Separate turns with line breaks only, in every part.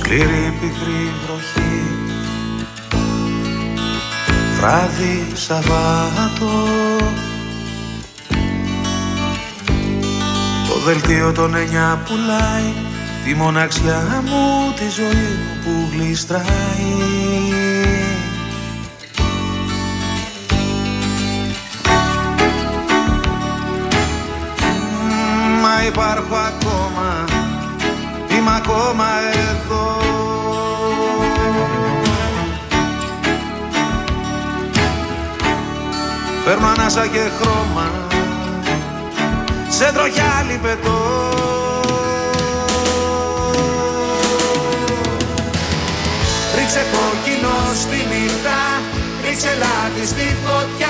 Σκληρή πικρή βροχή, βράδυ Σαββάτο. Το δελτίο των 9 πουλάει τη μοναξιά μου, τη ζωή μου που γλιστράει. Μα υπάρχω ακόμα, είμαι ακόμα εδώ. Παίρνω ανάσα και χρώμα, σε τροχιά λιπετό. Ρίξε κόκκινο στη νύχτα, ρίξε λάδι στη φωτιά.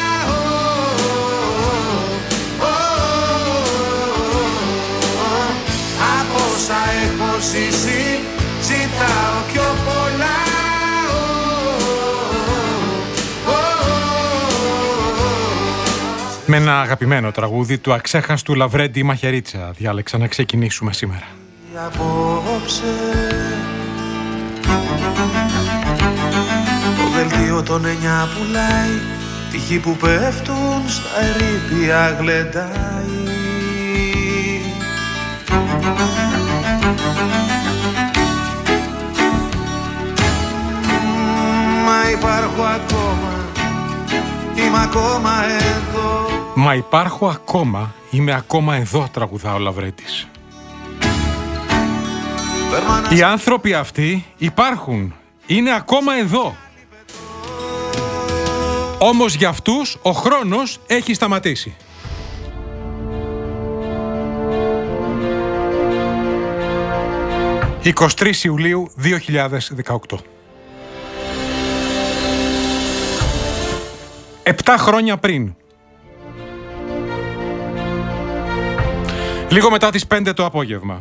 Από όσα έχω ζήσει, ζητάω πιο πολλά.
Με ένα αγαπημένο τραγούδι του αξέχαστου Λαβρέντη Μαχαιρίτσα διάλεξα να ξεκινήσουμε σήμερα.
Απόψε το δελτίο των 9 πουλάει τυχή που πέφτουν στα ερείπια γλεντάει. Μα υπάρχω ακόμα, είμαι ακόμα εδώ.
Μα υπάρχω ακόμα, είμαι ακόμα εδώ, τραγουδά ο Λαβρέντης. Οι άνθρωποι αυτοί υπάρχουν, είναι ακόμα εδώ. Όμως για αυτούς ο χρόνος έχει σταματήσει. «23 Ιουλίου 2018». 7 χρόνια πριν, λίγο μετά τις 5 το απόγευμα,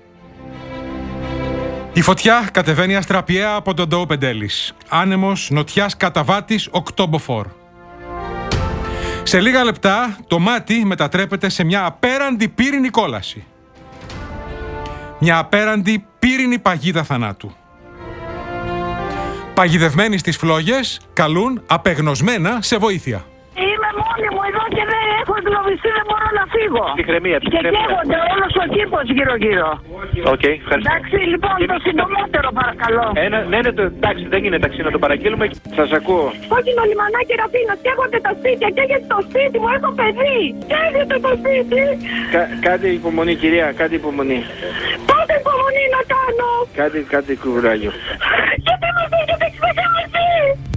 η φωτιά κατεβαίνει αστραπιαία από τον Ντόου Πεντέλης. Άνεμος νοτιάς καταβάτης οκτώμποφορ. Σε λίγα λεπτά το μάτι μετατρέπεται σε μια απέραντη πύρινη κόλαση. Μια απέραντη πύρινη παγίδα θανάτου. Παγιδευμένοι στις φλόγες καλούν απεγνωσμένα σε βοήθεια.
Είμαι μόνη μου εδώ και δεν έχω εγκλωβιστεί, δεν μπορώ να φύγω.
Ψυχραιμία.
Και καίγονται όλος ο κήπος γύρω-γύρω.
Οκ, ευχαριστώ.
Εντάξει, λοιπόν, το συντομότερο παρακαλώ.
Ναι, εντάξει, δεν είναι ταξί να το παραγγείλουμε. Σας ακούω.
Κόκκινο λιμανάκι Ραφίνας, καίγονται τα σπίτια, καίγεται το σπίτι μου, έχω παιδί. Καίγεται το σπίτι.
Κάντε υπομονή, κυρία, κάντε υπομονή.
Πότε υπομονή να κάνω.
Κάντε κουράγιο.
Γιατί με βρίσκεται ξεχάσει.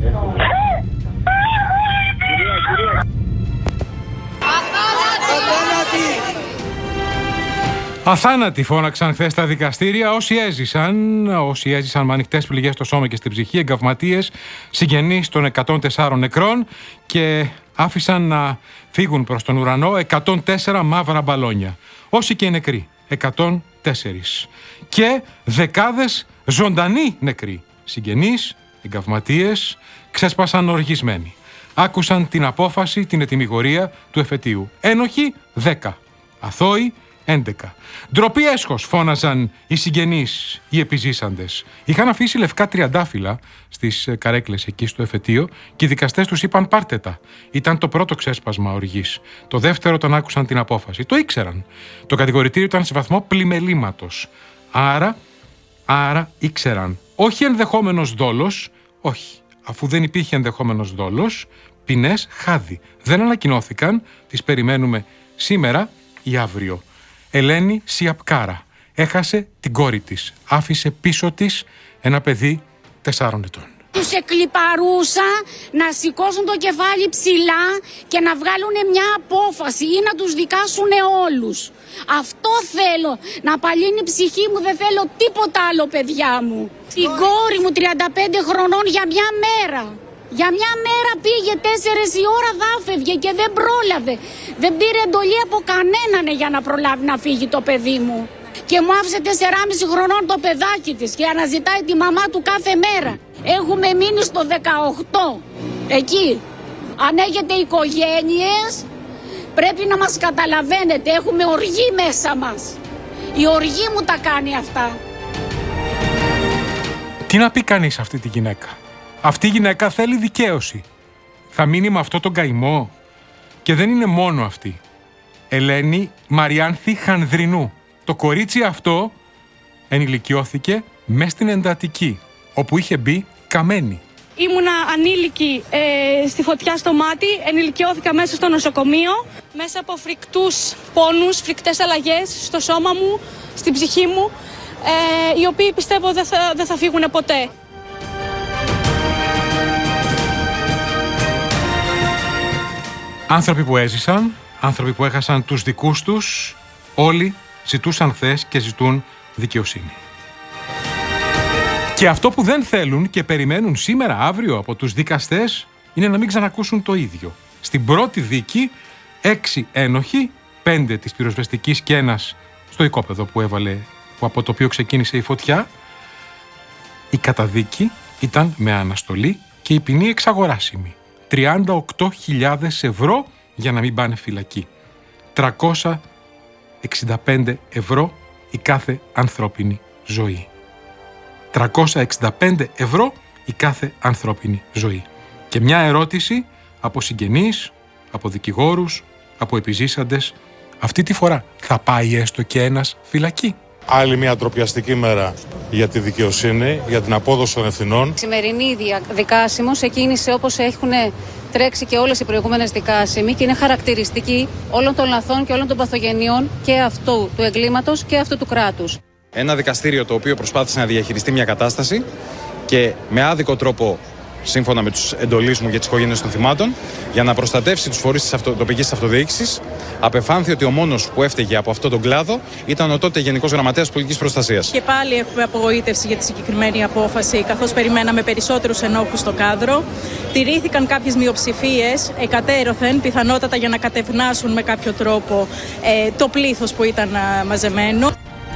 Αθάνατοι φώναξαν χθες στα δικαστήρια όσοι έζησαν με ανοιχτές πληγές στο σώμα και στην ψυχή, εγκαυματίες, συγγενείς των 104 νεκρών, και άφησαν να φύγουν προς τον ουρανό 104 μαύρα μπαλόνια. Όσοι και οι νεκροί, 104. Και δεκάδες ζωντανοί νεκροί, συγγενείς, εγκαυματίες, ξέσπασαν οργισμένοι. Άκουσαν την απόφαση, την ετυμηγορία του εφετείου. Ένοχοι 10, αθώοι 11. Ντροπή έσχος, φώναζαν οι συγγενείς, οι επιζήσαντες. Είχαν αφήσει λευκά τριαντάφυλλα στις καρέκλες εκεί στο εφετείο και οι δικαστές τους είπαν πάρτε τα. Ήταν το πρώτο ξέσπασμα οργής. Το δεύτερο όταν άκουσαν την απόφαση. Το ήξεραν. Το κατηγορητήριο ήταν σε βαθμό πλημελήματος. Άρα ήξεραν. Όχι ενδεχόμενος δόλος, όχι. Αφού δεν υπήρχε ενδεχόμενος δόλος, ποινές χάδι. Δεν ανακοινώθηκαν, τις περιμένουμε σήμερα ή αύριο. Ελένη Σιαπκάρα έχασε την κόρη της. Άφησε πίσω της ένα παιδί 4 ετών.
Τους εκλιπαρούσα να σηκώσουν το κεφάλι ψηλά και να βγάλουν μια απόφαση ή να τους δικάσουν όλους. Αυτό θέλω, να απαλύνει η ψυχή μου, δεν θέλω τίποτα άλλο, παιδιά μου. Την κόρη μου 35 χρονών για μια μέρα. Για μια μέρα πήγε 4 η ώρα δάφευγε και δεν πρόλαβε. Δεν πήρε εντολή από κανέναν για να προλάβει να φύγει το παιδί μου. Και μου άφησε 4,5 χρονών το παιδάκι της και αναζητάει τη μαμά του κάθε μέρα. Έχουμε μείνει στο 18. Εκεί. Αν έχετε οικογένειες, πρέπει να μας καταλαβαίνετε. Έχουμε οργή μέσα μας. Η οργή μου τα κάνει αυτά.
Τι να πει κανείς αυτή τη γυναίκα? Αυτή η γυναίκα θέλει δικαίωση. Θα μείνει με αυτό τον καημό? Και δεν είναι μόνο αυτή. Ελένη Μαριάνθη Χανδρινού. Το κορίτσι αυτό ενηλικιώθηκε μες στην εντατική, όπου είχε μπει καμένη.
Ήμουνα ανήλικη στη φωτιά στο μάτι, ενηλικιώθηκα μέσα στο νοσοκομείο, μέσα από φρικτούς πόνους, φρικτές αλλαγές στο σώμα μου, στην ψυχή μου, οι οποίοι πιστεύω δεν θα φύγουν ποτέ.
Άνθρωποι που έζησαν, άνθρωποι που έχασαν τους δικούς τους, όλοι ζητούσαν χθες και ζητούν δικαιοσύνη. Και αυτό που δεν θέλουν και περιμένουν σήμερα, αύριο από τους δικαστές, είναι να μην ξανακούσουν το ίδιο. Στην πρώτη δίκη, 6 ένοχοι, 5 της πυροσβεστικής και 1 στο οικόπεδο από το οποίο ξεκίνησε η φωτιά. Η καταδίκη ήταν με αναστολή και η ποινή εξαγοράσιμη. 38.000 ευρώ για να μην πάνε φυλακή. 365 ευρώ η κάθε ανθρώπινη ζωή. 365 ευρώ η κάθε ανθρώπινη ζωή. Και μια ερώτηση από συγγενείς, από δικηγόρους, από επιζήσαντες. Αυτή τη φορά θα πάει έστω και ένας φυλακή?
Άλλη μια ντροπιαστική μέρα για τη δικαιοσύνη, για την απόδοση των ευθυνών.
Η σημερινή δικάσιμος εκκίνησε όπως έχουν τρέξει και όλες οι προηγούμενες δικάσιμοι και είναι χαρακτηριστική όλων των λαθών και όλων των παθογενειών και αυτού του εγκλήματος και αυτού του κράτους.
Ένα δικαστήριο το οποίο προσπάθησε να διαχειριστεί μια κατάσταση και με άδικο τρόπο, σύμφωνα με τους εντολείς μου για τις οικογένειες των θυμάτων, για να προστατεύσει τους φορείς της τοπικής αυτοδιοίκησης, απεφάνθη ότι ο μόνος που έφταιγε από αυτόν τον κλάδο ήταν ο τότε Γενικός Γραμματέας Πολιτικής Προστασίας.
Και πάλι έχουμε απογοήτευση για τη συγκεκριμένη απόφαση, καθώς περιμέναμε περισσότερους ενόχους στο κάδρο. Τηρήθηκαν κάποιες μειοψηφίες εκατέρωθεν, πιθανότατα για να κατευνάσουν με κάποιο τρόπο το πλήθος που ήταν μαζεμένο.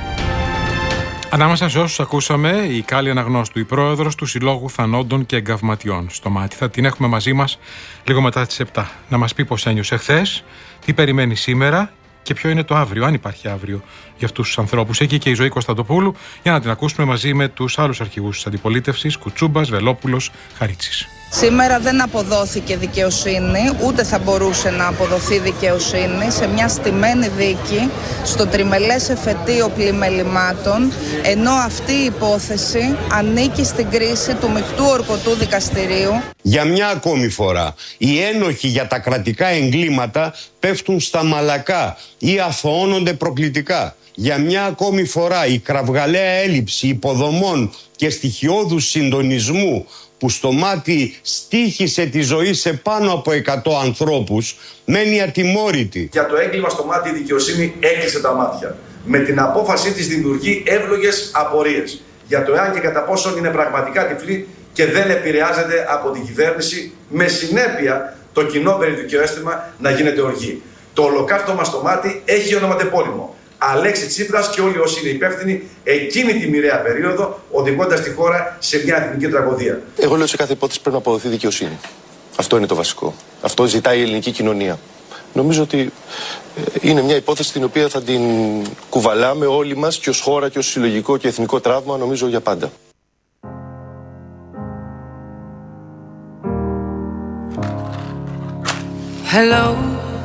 Ανάμεσα σε όσους ακούσαμε, η Κάλλη Αναγνώστου, η πρόεδρος του Συλλόγου Θανόντων και Εγκαυματιών στο Μάτι. Θα την έχουμε μαζί μας λίγο μετά τις 7. Να μας πει πώς ένιωσε χθες, τι περιμένει σήμερα και ποιο είναι το αύριο, αν υπάρχει αύριο για αυτούς τους ανθρώπους. Εκεί και η Ζωή Κωνσταντοπούλου, για να την ακούσουμε μαζί με τους άλλους αρχηγούς της αντιπολίτευσης, Κουτσούμπας, Βελόπουλος, Χαρίτσης.
Σήμερα δεν αποδόθηκε δικαιοσύνη, ούτε θα μπορούσε να αποδοθεί δικαιοσύνη σε μια στημένη δίκη στο τριμελές εφετείο πλημελημάτων, ενώ αυτή η υπόθεση ανήκει στην κρίση του μεικτού ορκωτού δικαστηρίου.
Για μια ακόμη φορά, οι ένοχοι για τα κρατικά εγκλήματα πέφτουν στα μαλακά ή αθωώνονται προκλητικά. Για μια ακόμη φορά, η κραυγαλαία έλλειψη υποδομών και στοιχειώδους συντονισμού που στο Μάτι στοίχησε τη ζωή σε πάνω από 100 ανθρώπους, μένει ατιμόρυτη.
Για το έγκλημα στο Μάτι η δικαιοσύνη έκλεισε τα μάτια. Με την απόφασή της δημιουργεί εύλογες απορίες για το εάν και κατά πόσον είναι πραγματικά τυφλή και δεν επηρεάζεται από την κυβέρνηση, με συνέπεια το κοινό περιδικαιοαίσθημα να γίνεται οργή. Το ολοκαύτωμα στο Μάτι έχει ονοματεπώνυμο. Αλέξη Τσίπρας και όλοι όσοι είναι υπεύθυνοι εκείνη τη μοιραία περίοδο, οδηγώντας τη χώρα σε μια εθνική τραγωδία.
Εγώ λέω σε κάθε υπόθεση πρέπει να αποδοθεί δικαιοσύνη. Αυτό είναι το βασικό. Αυτό ζητάει η ελληνική κοινωνία. Νομίζω ότι είναι μια υπόθεση την οποία θα την κουβαλάμε όλοι μας και ως χώρα και ως συλλογικό και εθνικό τραύμα, νομίζω, για πάντα.
Hello,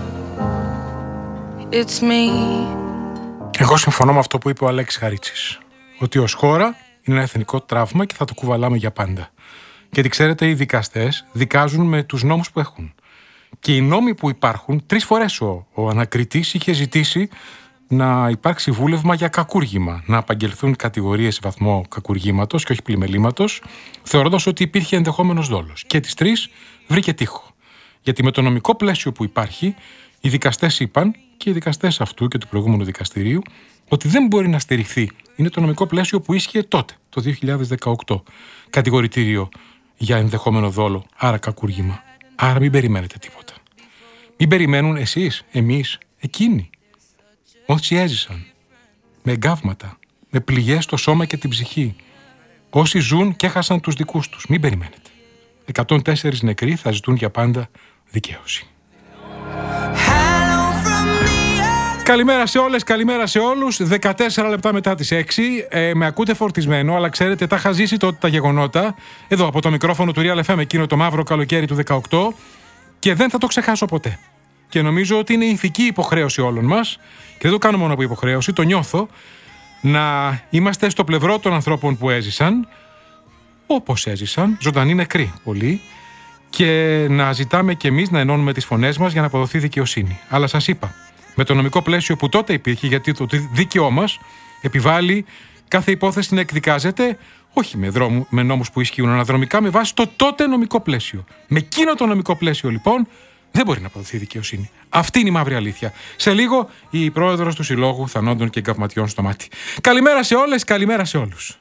it's me.
Εγώ συμφωνώ με αυτό που είπε ο Αλέξης Χαρίτσης. Ότι ως χώρα είναι ένα εθνικό τραύμα και θα το κουβαλάμε για πάντα. Γιατί ξέρετε, οι δικαστές δικάζουν με τους νόμους που έχουν. Και οι νόμοι που υπάρχουν, 3 φορές ο ανακριτής είχε ζητήσει να υπάρξει βούλευμα για κακούργημα. Να απαγγελθούν κατηγορίες σε βαθμό κακουργήματος και όχι πλημελήματος, θεωρώντας ότι υπήρχε ενδεχόμενος δόλος. Και τις 3 βρήκε τείχο. Γιατί με το νομικό πλαίσιο που υπάρχει, οι δικαστές είπαν, και οι δικαστές αυτού και του προηγούμενου δικαστηρίου, ότι δεν μπορεί να στηριχθεί. Είναι το νομικό πλαίσιο που ίσχυε τότε, το 2018. Κατηγορητήριο για ενδεχόμενο δόλο, άρα κακούργημα. Άρα μην περιμένετε τίποτα. Μην περιμένουν εσείς, εμείς, εκείνοι. Όσοι έζησαν, με εγκάβματα, με πληγές στο σώμα και την ψυχή. Όσοι ζουν και έχασαν τους δικούς τους. Μην περιμένετε. 104 νεκροί θα ζητούν για πάντα δικαίωση. Καλημέρα σε όλες, καλημέρα σε όλους. 14 λεπτά μετά τις 6. Με ακούτε φορτισμένο, αλλά ξέρετε, τα είχα ζήσει τότε τα γεγονότα. Εδώ από το μικρόφωνο του Real FM, εκείνο το μαύρο καλοκαίρι του 18. Και δεν θα το ξεχάσω ποτέ. Και νομίζω ότι είναι ηθική υποχρέωση όλων μας. Και δεν το κάνω μόνο από υποχρέωση, το νιώθω. Να είμαστε στο πλευρό των ανθρώπων που έζησαν, όπως έζησαν, ζωντανοί νεκροί πολλοί. Και να ζητάμε κι εμείς να ενώνουμε τις φωνές μας για να αποδοθεί δικαιοσύνη. Αλλά σας είπα, με το νομικό πλαίσιο που τότε υπήρχε, γιατί το δίκαιό μας επιβάλλει κάθε υπόθεση να εκδικάζεται, όχι με νόμους που ισχύουν αναδρομικά, με βάση το τότε νομικό πλαίσιο. Με εκείνο το νομικό πλαίσιο, λοιπόν, δεν μπορεί να αποδοθεί δικαιοσύνη. Αυτή είναι η μαύρη αλήθεια. Σε λίγο, η πρόεδρος του Συλλόγου Θανόντων και Εγκαυματιών στο μάτι. Καλημέρα σε όλες, καλημέρα σε όλους.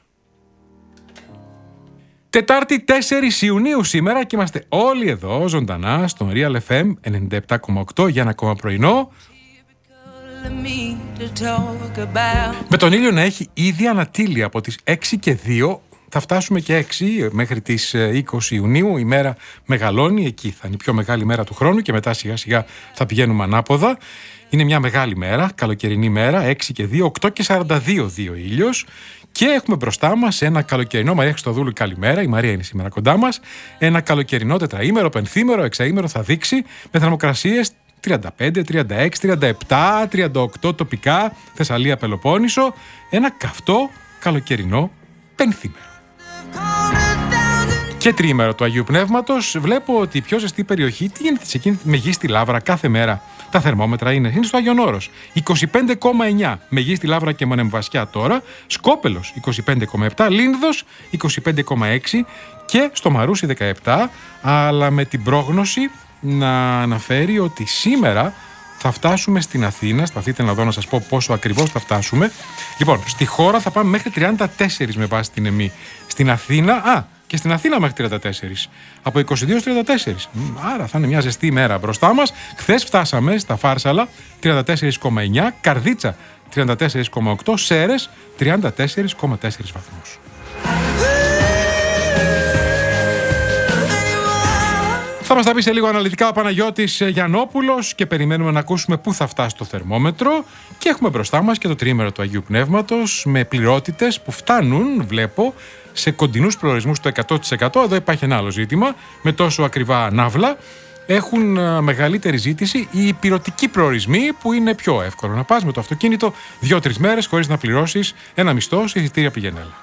Τετάρτη 4 Ιουνίου σήμερα και είμαστε όλοι εδώ ζωντανά στον Real FM 97,8 για ένα ακόμα πρωινό. Με τον ήλιο να έχει ήδη ανατείλει από τις 6 και 2, θα φτάσουμε και 6 μέχρι τις 20 Ιουνίου, η μέρα μεγαλώνει, εκεί θα είναι η πιο μεγάλη μέρα του χρόνου και μετά σιγά σιγά θα πηγαίνουμε ανάποδα. Είναι μια μεγάλη μέρα, καλοκαιρινή μέρα, 6 και 2, 8 και 42 ήλιος. Και έχουμε μπροστά μας ένα καλοκαιρινό, Μαρία Χριστοδούλου, καλημέρα, η Μαρία είναι σήμερα κοντά μας, ένα καλοκαιρινό τετραήμερο, πενθήμερο, εξαήμερο θα δείξει, με θερμοκρασίες 35, 36, 37, 38 τοπικά, Θεσσαλία, Πελοπόννησο, ένα καυτό καλοκαιρινό πενθήμερο. Και τριήμερο του Αγίου Πνεύματος. Βλέπω ότι η πιο ζεστή περιοχή, τι γίνεται σε εκείνη τη Μεγίστη Λαύρα κάθε μέρα. Τα θερμόμετρα είναι στο Άγιον Όρος 25,9 Μεγίστη Λαύρα και Μονεμβασιά τώρα, Σκόπελος 25,7, Λίνδος 25,6 και στο Μαρούσι 17, αλλά με την πρόγνωση να αναφέρει ότι σήμερα θα φτάσουμε στην Αθήνα. Σταθείτε να δω να σας πω πόσο ακριβώς θα φτάσουμε. Λοιπόν, στη χώρα θα πάμε μέχρι 34 με βάση την ΕΜΗ. Στην Αθήνα, και στην Αθήνα μέχρι 34. Από 22 34. Άρα θα είναι μια ζεστή ημέρα μπροστά μας. Χθες φτάσαμε στα Φάρσαλα 34,9, Καρδίτσα 34,8, Σέρες 34,4 βαθμούς. Θα μας τα πει σε λίγο αναλυτικά ο Παναγιώτης Γιαννόπουλος και περιμένουμε να ακούσουμε πού θα φτάσει το θερμόμετρο. Και έχουμε μπροστά μας και το τριήμερο του Αγίου Πνεύματος με πληρότητες που φτάνουν, βλέπω, σε κοντινούς προορισμούς το 100%. Εδώ υπάρχει ένα άλλο ζήτημα. Με τόσο ακριβά ναύλα έχουν μεγαλύτερη ζήτηση οι υπηρετικοί προορισμοί που είναι πιο εύκολο να πας με το αυτοκίνητο 2-3 μέρες χωρίς να πληρώσεις ένα μισθό σε εισιτήρια πηγενέλα.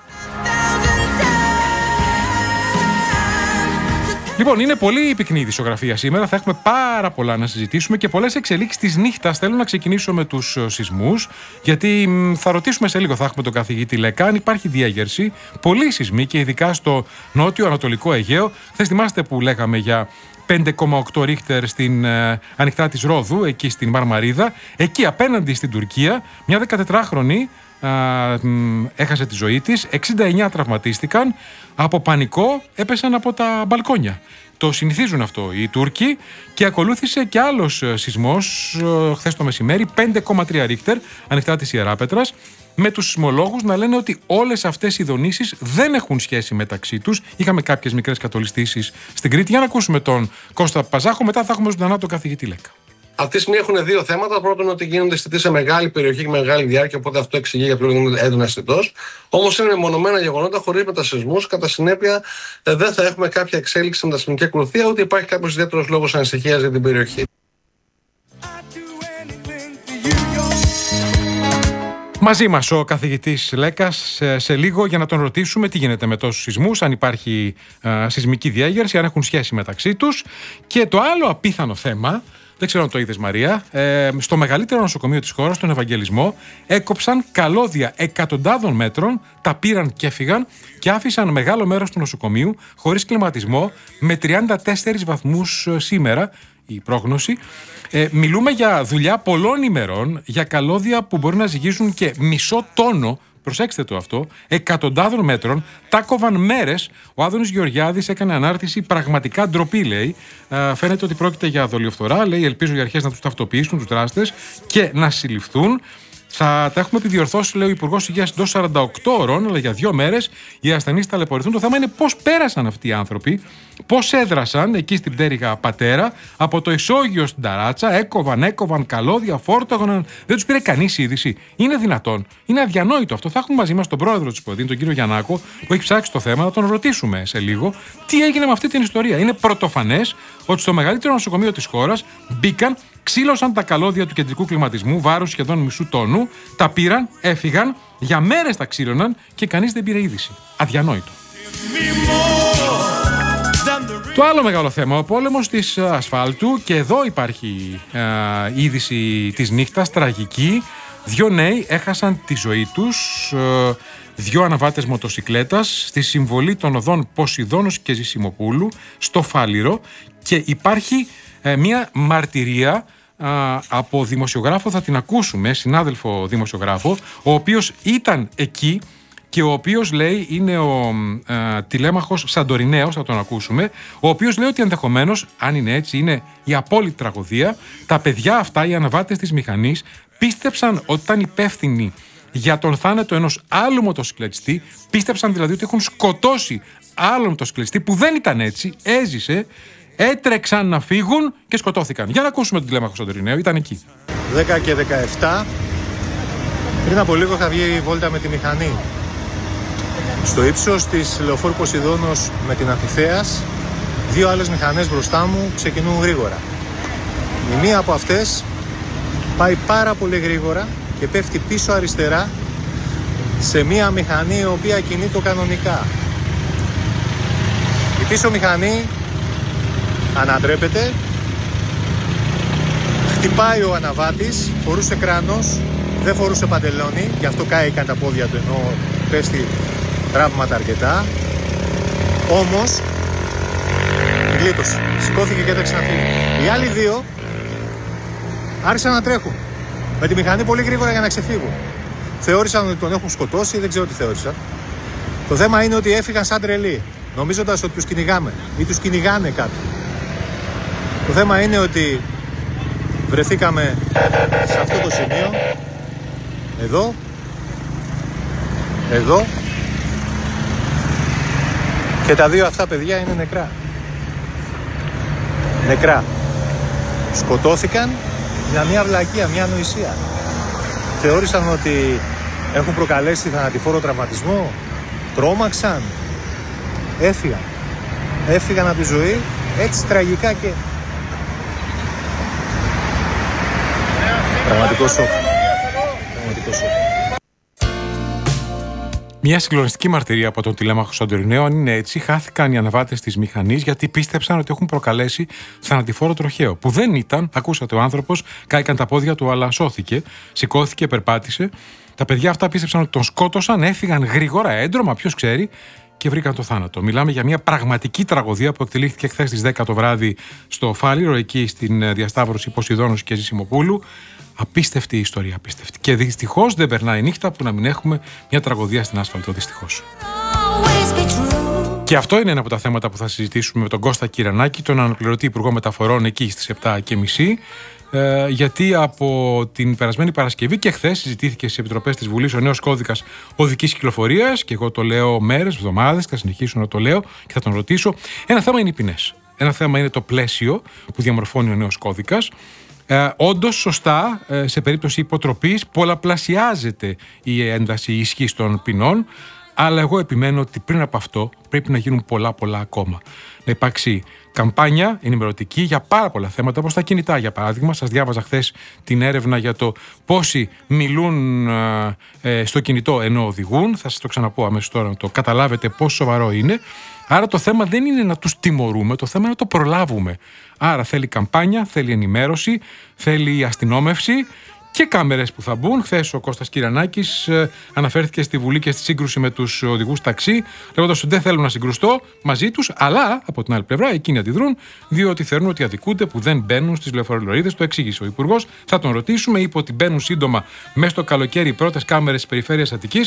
Λοιπόν, είναι πολύ πυκνή η δισογραφία σήμερα. Θα έχουμε πάρα πολλά να συζητήσουμε και πολλές εξελίξεις της νύχτας. Θέλω να ξεκινήσω με τους σεισμούς, γιατί θα ρωτήσουμε σε λίγο, θα έχουμε τον καθηγητή Λέκα, αν υπάρχει διέγερση. Πολλοί σεισμοί και ειδικά στο νότιο-ανατολικό Αιγαίο. Χθες θυμάστε που λέγαμε για 5,8 ρίχτερ στην ανοιχτά της Ρόδου, εκεί στην Μαρμαρίδα. Εκεί απέναντι στην Τουρκία, μια 14χρονη έχασε τη ζωή της, 69 τραυματίστηκαν, από πανικό έπεσαν από τα μπαλκόνια. Το συνηθίζουν αυτό οι Τούρκοι και ακολούθησε και άλλος σεισμός χθες το μεσημέρι, 5,3 ρίχτερ, ανοιχτά της Ιεράπετρας, με τους σεισμολόγους να λένε ότι όλες αυτές οι δονήσεις δεν έχουν σχέση μεταξύ τους. Είχαμε κάποιες μικρές κατολιστήσεις στην Κρήτη. Για να ακούσουμε τον Κώστα Παζάχο, μετά θα έχουμε ζωντανά τον καθηγητή Λέκα.
Αυτή τη στιγμή έχουν δύο θέματα. Πρώτον, ότι γίνονται αισθητοί σε μεγάλη περιοχή και μεγάλη διάρκεια, οπότε αυτό εξηγεί για ποιο λόγο είναι έντονα αισθητός. Όμως είναι μεμονωμένα γεγονότα χωρίς μετασεισμούς. Κατά συνέπεια, δεν θα έχουμε κάποια εξέλιξη με τα σεισμική ακολουθία, ούτε υπάρχει κάποιος ιδιαίτερος λόγος ανησυχίας για την περιοχή.
Μαζί μας ο καθηγητής Λέκας σε λίγο για να τον ρωτήσουμε τι γίνεται με τόσους σεισμούς, αν υπάρχει σεισμική διέγερση, αν έχουν σχέση μεταξύ τους. Και το άλλο απίθανο θέμα, δεν ξέρω αν το είδες Μαρία, στο μεγαλύτερο νοσοκομείο της χώρας, τον Ευαγγελισμό, έκοψαν καλώδια εκατοντάδων μέτρων, τα πήραν και έφυγαν και άφησαν μεγάλο μέρος του νοσοκομείου χωρίς κλιματισμό, με 34 βαθμούς σήμερα η πρόγνωση. Μιλούμε για δουλειά πολλών ημερών, για καλώδια που μπορεί να ζυγίζουν και μισό τόνο. Προσέξτε το αυτό, εκατοντάδων μέτρων, τα κόβαν μέρες. Ο Άδωνης Γεωργιάδης έκανε ανάρτηση, πραγματικά ντροπή λέει. Φαίνεται ότι πρόκειται για δολιοφθορά, λέει, ελπίζω οι αρχές να τους ταυτοποιήσουν τους δράστες και να συλληφθούν. Θα τα έχουμε επιδιορθώσει, λέει ο Υπουργός Υγείας, εντός 48 ώρων, αλλά για 2 μέρες οι ασθενείς ταλαιπωρηθούν. Το θέμα είναι πώς πέρασαν αυτοί οι άνθρωποι, πώς έδρασαν εκεί στην πτέρυγα Πατέρα, από το ισόγειο στην ταράτσα, έκοβαν καλώδια, φόρτωγαν. Δεν τους πήρε κανείς είδηση. Είναι δυνατόν? Είναι αδιανόητο αυτό. Θα έχουμε μαζί μας τον πρόεδρο της ΠΟΔΗΝ, τον κύριο Γιαννάκο, που έχει ψάξει το θέμα, να τον ρωτήσουμε σε λίγο τι έγινε με αυτή την ιστορία. Είναι πρωτοφανές ότι στο μεγαλύτερο νοσοκομείο της χώρας μπήκαν, ξύλωσαν τα καλώδια του κεντρικού κλιματισμού βάρους σχεδόν μισού τόνου, τα πήραν, έφυγαν, για μέρες τα ξύλωναν και κανείς δεν πήρε είδηση. Αδιανόητο. Το άλλο μεγάλο θέμα, ο πόλεμος της ασφάλτου, και εδώ υπάρχει είδηση της νύχτας, τραγική. 2 νέοι έχασαν τη ζωή τους, 2 αναβάτες μοτοσικλέτας, στη συμβολή των οδών Ποσειδώνος και Ζησιμοπούλου στο Φάληρο, και υπάρχει μια μαρτυρία από δημοσιογράφο, θα την ακούσουμε, συνάδελφο δημοσιογράφο, ο οποίος ήταν εκεί και ο οποίος λέει, είναι ο τηλέμαχος Σαντορινέος, θα τον ακούσουμε, ο οποίος λέει ότι ενδεχομένως, αν είναι έτσι, είναι η απόλυτη τραγωδία. Τα παιδιά αυτά, οι αναβάτες της μηχανής, πίστεψαν ότι ήταν υπεύθυνοι για τον θάνατο ενός άλλου μοτοσυκλετιστή, πίστεψαν δηλαδή ότι έχουν σκοτώσει άλλον μοτοσυκλετιστή, που δεν ήταν έτσι, έζησε, έτρεξαν να φύγουν και σκοτώθηκαν. Για να ακούσουμε τον τηλέμαχο Σαντορινέο, ήταν εκεί.
10 και 17, πριν από λίγο είχα βγει βόλτα με τη μηχανή στο ύψος της λεωφόρου Ποσειδώνος με την Αμφιθέας. 2 άλλες μηχανές μπροστά μου ξεκινούν γρήγορα. Η μία από αυτές πάει πάρα πολύ γρήγορα και πέφτει πίσω αριστερά σε μία μηχανή η οποία κινείται κανονικά. Η πίσω μηχανή ανατρέπεται, χτυπάει ο αναβάτης, φορούσε κράνος, δεν φορούσε παντελόνι, γι' αυτό κάηκαν τα πόδια του, ενώ πέστη τραύματα αρκετά. Όμως γλίτωσε, σηκώθηκε και έτρεξε να φύγει. Οι άλλοι 2 άρχισαν να τρέχουν με τη μηχανή πολύ γρήγορα για να ξεφύγουν. Θεώρησαν ότι τον έχουν σκοτώσει, δεν ξέρω τι θεώρησαν. Το θέμα είναι ότι έφυγαν σαν τρελοί, νομίζοντας ότι τους κυνηγάμε ή τους κυνηγάνε κάποιοι. Το θέμα είναι ότι βρεθήκαμε σε αυτό το σημείο, εδώ, και τα 2 αυτά παιδιά είναι νεκρά. Νεκρά. Σκοτώθηκαν για μια βλακεία, μια ανοησία. Θεώρησαν ότι έχουν προκαλέσει θανατηφόρο τραυματισμό, τρόμαξαν, έφυγαν από τη ζωή, έτσι τραγικά, και πραγματικό σοκ.
Μια συγκλονιστική μαρτυρία από τον τηλέμαχο Σαντορινέο. Αν είναι έτσι, χάθηκαν οι αναβάτες της μηχανής γιατί πίστεψαν ότι έχουν προκαλέσει θανατηφόρο τροχαίο. Που δεν ήταν, ακούσατε, ο άνθρωπος, κάηκαν τα πόδια του, αλλά σώθηκε, σηκώθηκε, περπάτησε. Τα παιδιά αυτά πίστεψαν ότι τον σκότωσαν, έφυγαν γρήγορα, έντρομα, ποιος ξέρει, και βρήκαν το θάνατο. Μιλάμε για μια πραγματική τραγωδία που εκτελήχθηκε χθες στις 10 το βράδυ στο Φάληρο, εκεί στην διασταύρωση Ποσειδώνος και Ζησιμοπούλου. Απίστευτη ιστορία, απίστευτη. Και δυστυχώς δεν περνάει νύχτα που να μην έχουμε μια τραγωδία στην άσφαλτο, δυστυχώς. Και αυτό είναι ένα από τα θέματα που θα συζητήσουμε με τον Κώστα Κυρανάκη, τον αναπληρωτή Υπουργό Μεταφορών, εκεί στις 7:30. Γιατί από την περασμένη Παρασκευή και χθες συζητήθηκε στις επιτροπές της Βουλής ο νέος κώδικας οδικής κυκλοφορίας, και εγώ το λέω μέρες, εβδομάδες, θα συνεχίσω να το λέω και θα τον ρωτήσω. Ένα θέμα είναι οι ποινές. Ένα θέμα είναι το πλαίσιο που διαμορφώνει ο νέος κώδικας. Όντως, σωστά, σε περίπτωση υποτροπής πολλαπλασιάζεται η ένταση ισχύς των ποινών, αλλά εγώ επιμένω ότι πριν από αυτό πρέπει να γίνουν πολλά ακόμα. Να υπάρξει καμπάνια ενημερωτική για πάρα πολλά θέματα, όπως τα κινητά, για παράδειγμα. Σας διάβαζα χθες την έρευνα για το πόσοι μιλούν στο κινητό ενώ οδηγούν. Θα σας το ξαναπώ αμέσως τώρα, να το καταλάβετε πόσο σοβαρό είναι. Άρα το θέμα δεν είναι να τους τιμωρούμε, το θέμα είναι να το προλάβουμε. Άρα θέλει καμπάνια, θέλει ενημέρωση, θέλει αστυνόμευση και κάμερες που θα μπουν. Χθες ο Κώστας Κυρανάκης αναφέρθηκε στη Βουλή και στη σύγκρουση με τους οδηγούς ταξί, λέγοντας ότι δεν θέλουν να συγκρουστώ μαζί τους, αλλά από την άλλη πλευρά εκείνοι αντιδρούν, διότι θεωρούν ότι αδικούνται που δεν μπαίνουν στις λεωφορολορίδες. Το εξήγησε ο Υπουργός. Θα τον ρωτήσουμε. Είπε ότι μπαίνουν σύντομα μέσα στο καλοκαίρι οι πρώτες κάμερες της περιφέρειας Αττικής.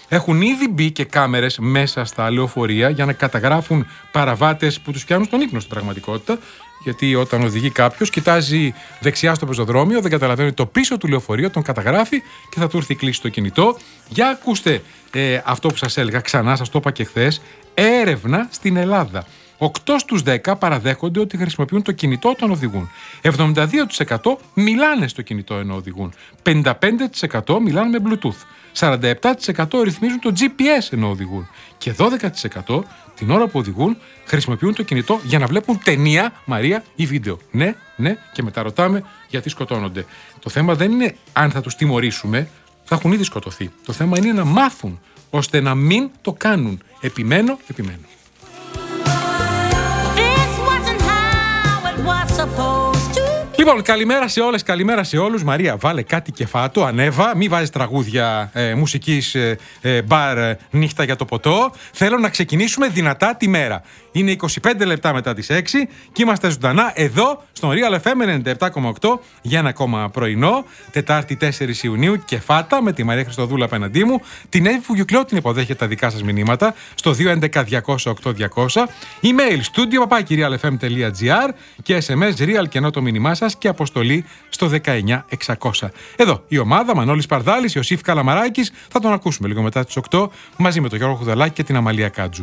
Έχουν ήδη μπει και κάμερες μέσα στα λεωφορεία για να καταγράφουν παραβάτες που τους πιάνουν στον ύπνο στην πραγματικότητα. Γιατί όταν οδηγεί κάποιος, κοιτάζει δεξιά στο πεζοδρόμιο, δεν καταλαβαίνει το πίσω του λεωφορείο, τον καταγράφει και θα του έρθει κλείσει στο κινητό. Για ακούστε αυτό που σας έλεγα ξανά, σας το είπα και χθες. Έρευνα στην Ελλάδα. 8 στους 10 παραδέχονται ότι χρησιμοποιούν το κινητό όταν οδηγούν. 72% μιλάνε στο κινητό ενώ οδηγούν. 55% μιλάνε με Bluetooth. 47% ρυθμίζουν το GPS ενώ οδηγούν. Και 12% την ώρα που οδηγούν χρησιμοποιούν το κινητό για να βλέπουν ταινία, Μαρία, ή βίντεο. Ναι, και μετά ρωτάμε γιατί σκοτώνονται. Το θέμα δεν είναι αν θα τους τιμωρήσουμε, θα έχουν ήδη σκοτωθεί. Το θέμα είναι να μάθουν ώστε να μην το κάνουν. Επιμένω. Λοιπόν, καλημέρα σε όλες, καλημέρα σε όλους. Μαρία, βάλε κάτι κεφάτο, ανέβα. Μη βάζεις τραγούδια μουσικής μπαρ νύχτα για το ποτό. Θέλω να ξεκινήσουμε δυνατά τη μέρα. Είναι 25 λεπτά μετά τις 6 και είμαστε ζωντανά εδώ στον Real FM 97,8 για ένα ακόμα πρωινό. Τετάρτη 4 Ιουνίου, κεφάτα με τη Μαρία Χριστοδούλα απέναντί μου. Την Εύη Φουγιουκλέου την υποδέχεται τα δικά σας μηνύματα στο 211-200-8200. Email studio@realfm.gr και SMS real και ενώ το μήνυμά σας και αποστολή στο 19600. Εδώ η ομάδα, Μανώλης Παρδάλης, Ιωσήφ Καλαμαράκης, θα τον ακούσουμε λίγο μετά τις 8 μαζί με τον Γιώργο Χουδαλάκη και την Αμαλία Κάτζου.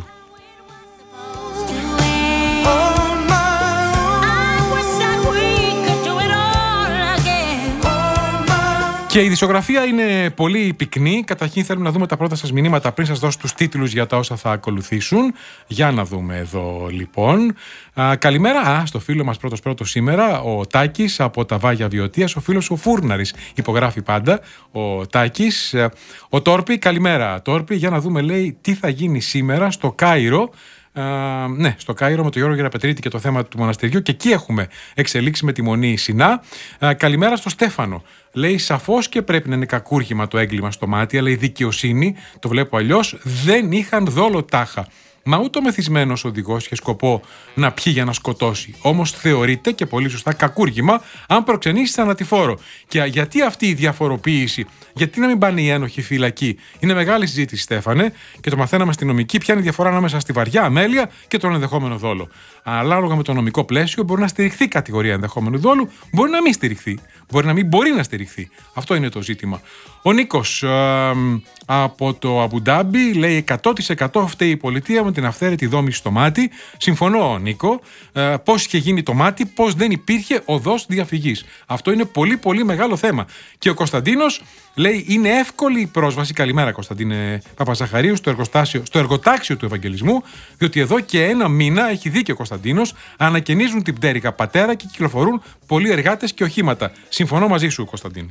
Και η δισογραφία είναι πολύ πυκνή. Καταρχήν θέλουμε να δούμε τα πρώτα σας μηνύματα πριν σας δώσω τους τίτλους για τα όσα θα ακολουθήσουν. Για να δούμε εδώ λοιπόν. Καλημέρα στο φίλο μας πρώτος σήμερα, ο Τάκης από τα Βάγια Βιωτίας, ο φίλος ο Φούρναρης υπογράφει πάντα, ο Τάκης. Ο Τόρπη, καλημέρα Τόρπη, για να δούμε λέει τι θα γίνει σήμερα στο Κάιρο. Ναι, στο Κάιρο με τον Γιώργο Γεραπετρίτη και το θέμα του μοναστηριού και εκεί έχουμε εξελίξει με τη Μονή Σινά. Καλημέρα στο Στέφανο. Λέει σαφώς και πρέπει να είναι κακούργημα το έγκλημα στο μάτι, αλλά η δικαιοσύνη, το βλέπω αλλιώς, δεν είχαν δόλο τάχα. Μα ούτε ο μεθυσμένος οδηγός είχε σκοπό να πιει για να σκοτώσει. Όμως θεωρείται και πολύ σωστά κακούργημα αν προξενήσει θανατηφόρο. Και γιατί αυτή η διαφοροποίηση, γιατί να μην πάνε οι ένοχοι φυλακοί? Είναι μεγάλη συζήτηση, Στέφανε, και το μαθαίναμε στη νομική. Ποια είναι η διαφορά ανάμεσα στη βαριά αμέλεια και τον ενδεχόμενο δόλο. Ανάλογα με το νομικό πλαίσιο, μπορεί να στηριχθεί η κατηγορία ενδεχόμενου δόλου, μπορεί να μην στηριχθεί. Μπορεί να μην μπορεί να στηριχθεί. Αυτό είναι το ζήτημα. Ο Νίκος από το Αμπουντάμπι λέει 100% φταίει η πολιτεία με την αυθαίρετη δόμηση στο μάτι. Συμφωνώ, Νίκο. Πώς είχε γίνει το μάτι, πώς δεν υπήρχε οδός διαφυγής. Αυτό είναι πολύ πολύ μεγάλο θέμα. Και ο Κωνσταντίνος λέει είναι εύκολη η πρόσβαση. Καλημέρα, Κωνσταντίνε Παπαζαχαρίου, στο εργοτάξιο του Ευαγγελισμού, διότι εδώ και ένα μήνα, έχει δίκιο ο Κωνσταντίνος, ανακαινίζουν την πτέρυγα πατέρα και κυκλοφορούν πολλοί εργάτες και οχήματα. Συμφωνώ μαζί σου, Κωνσταντίνε.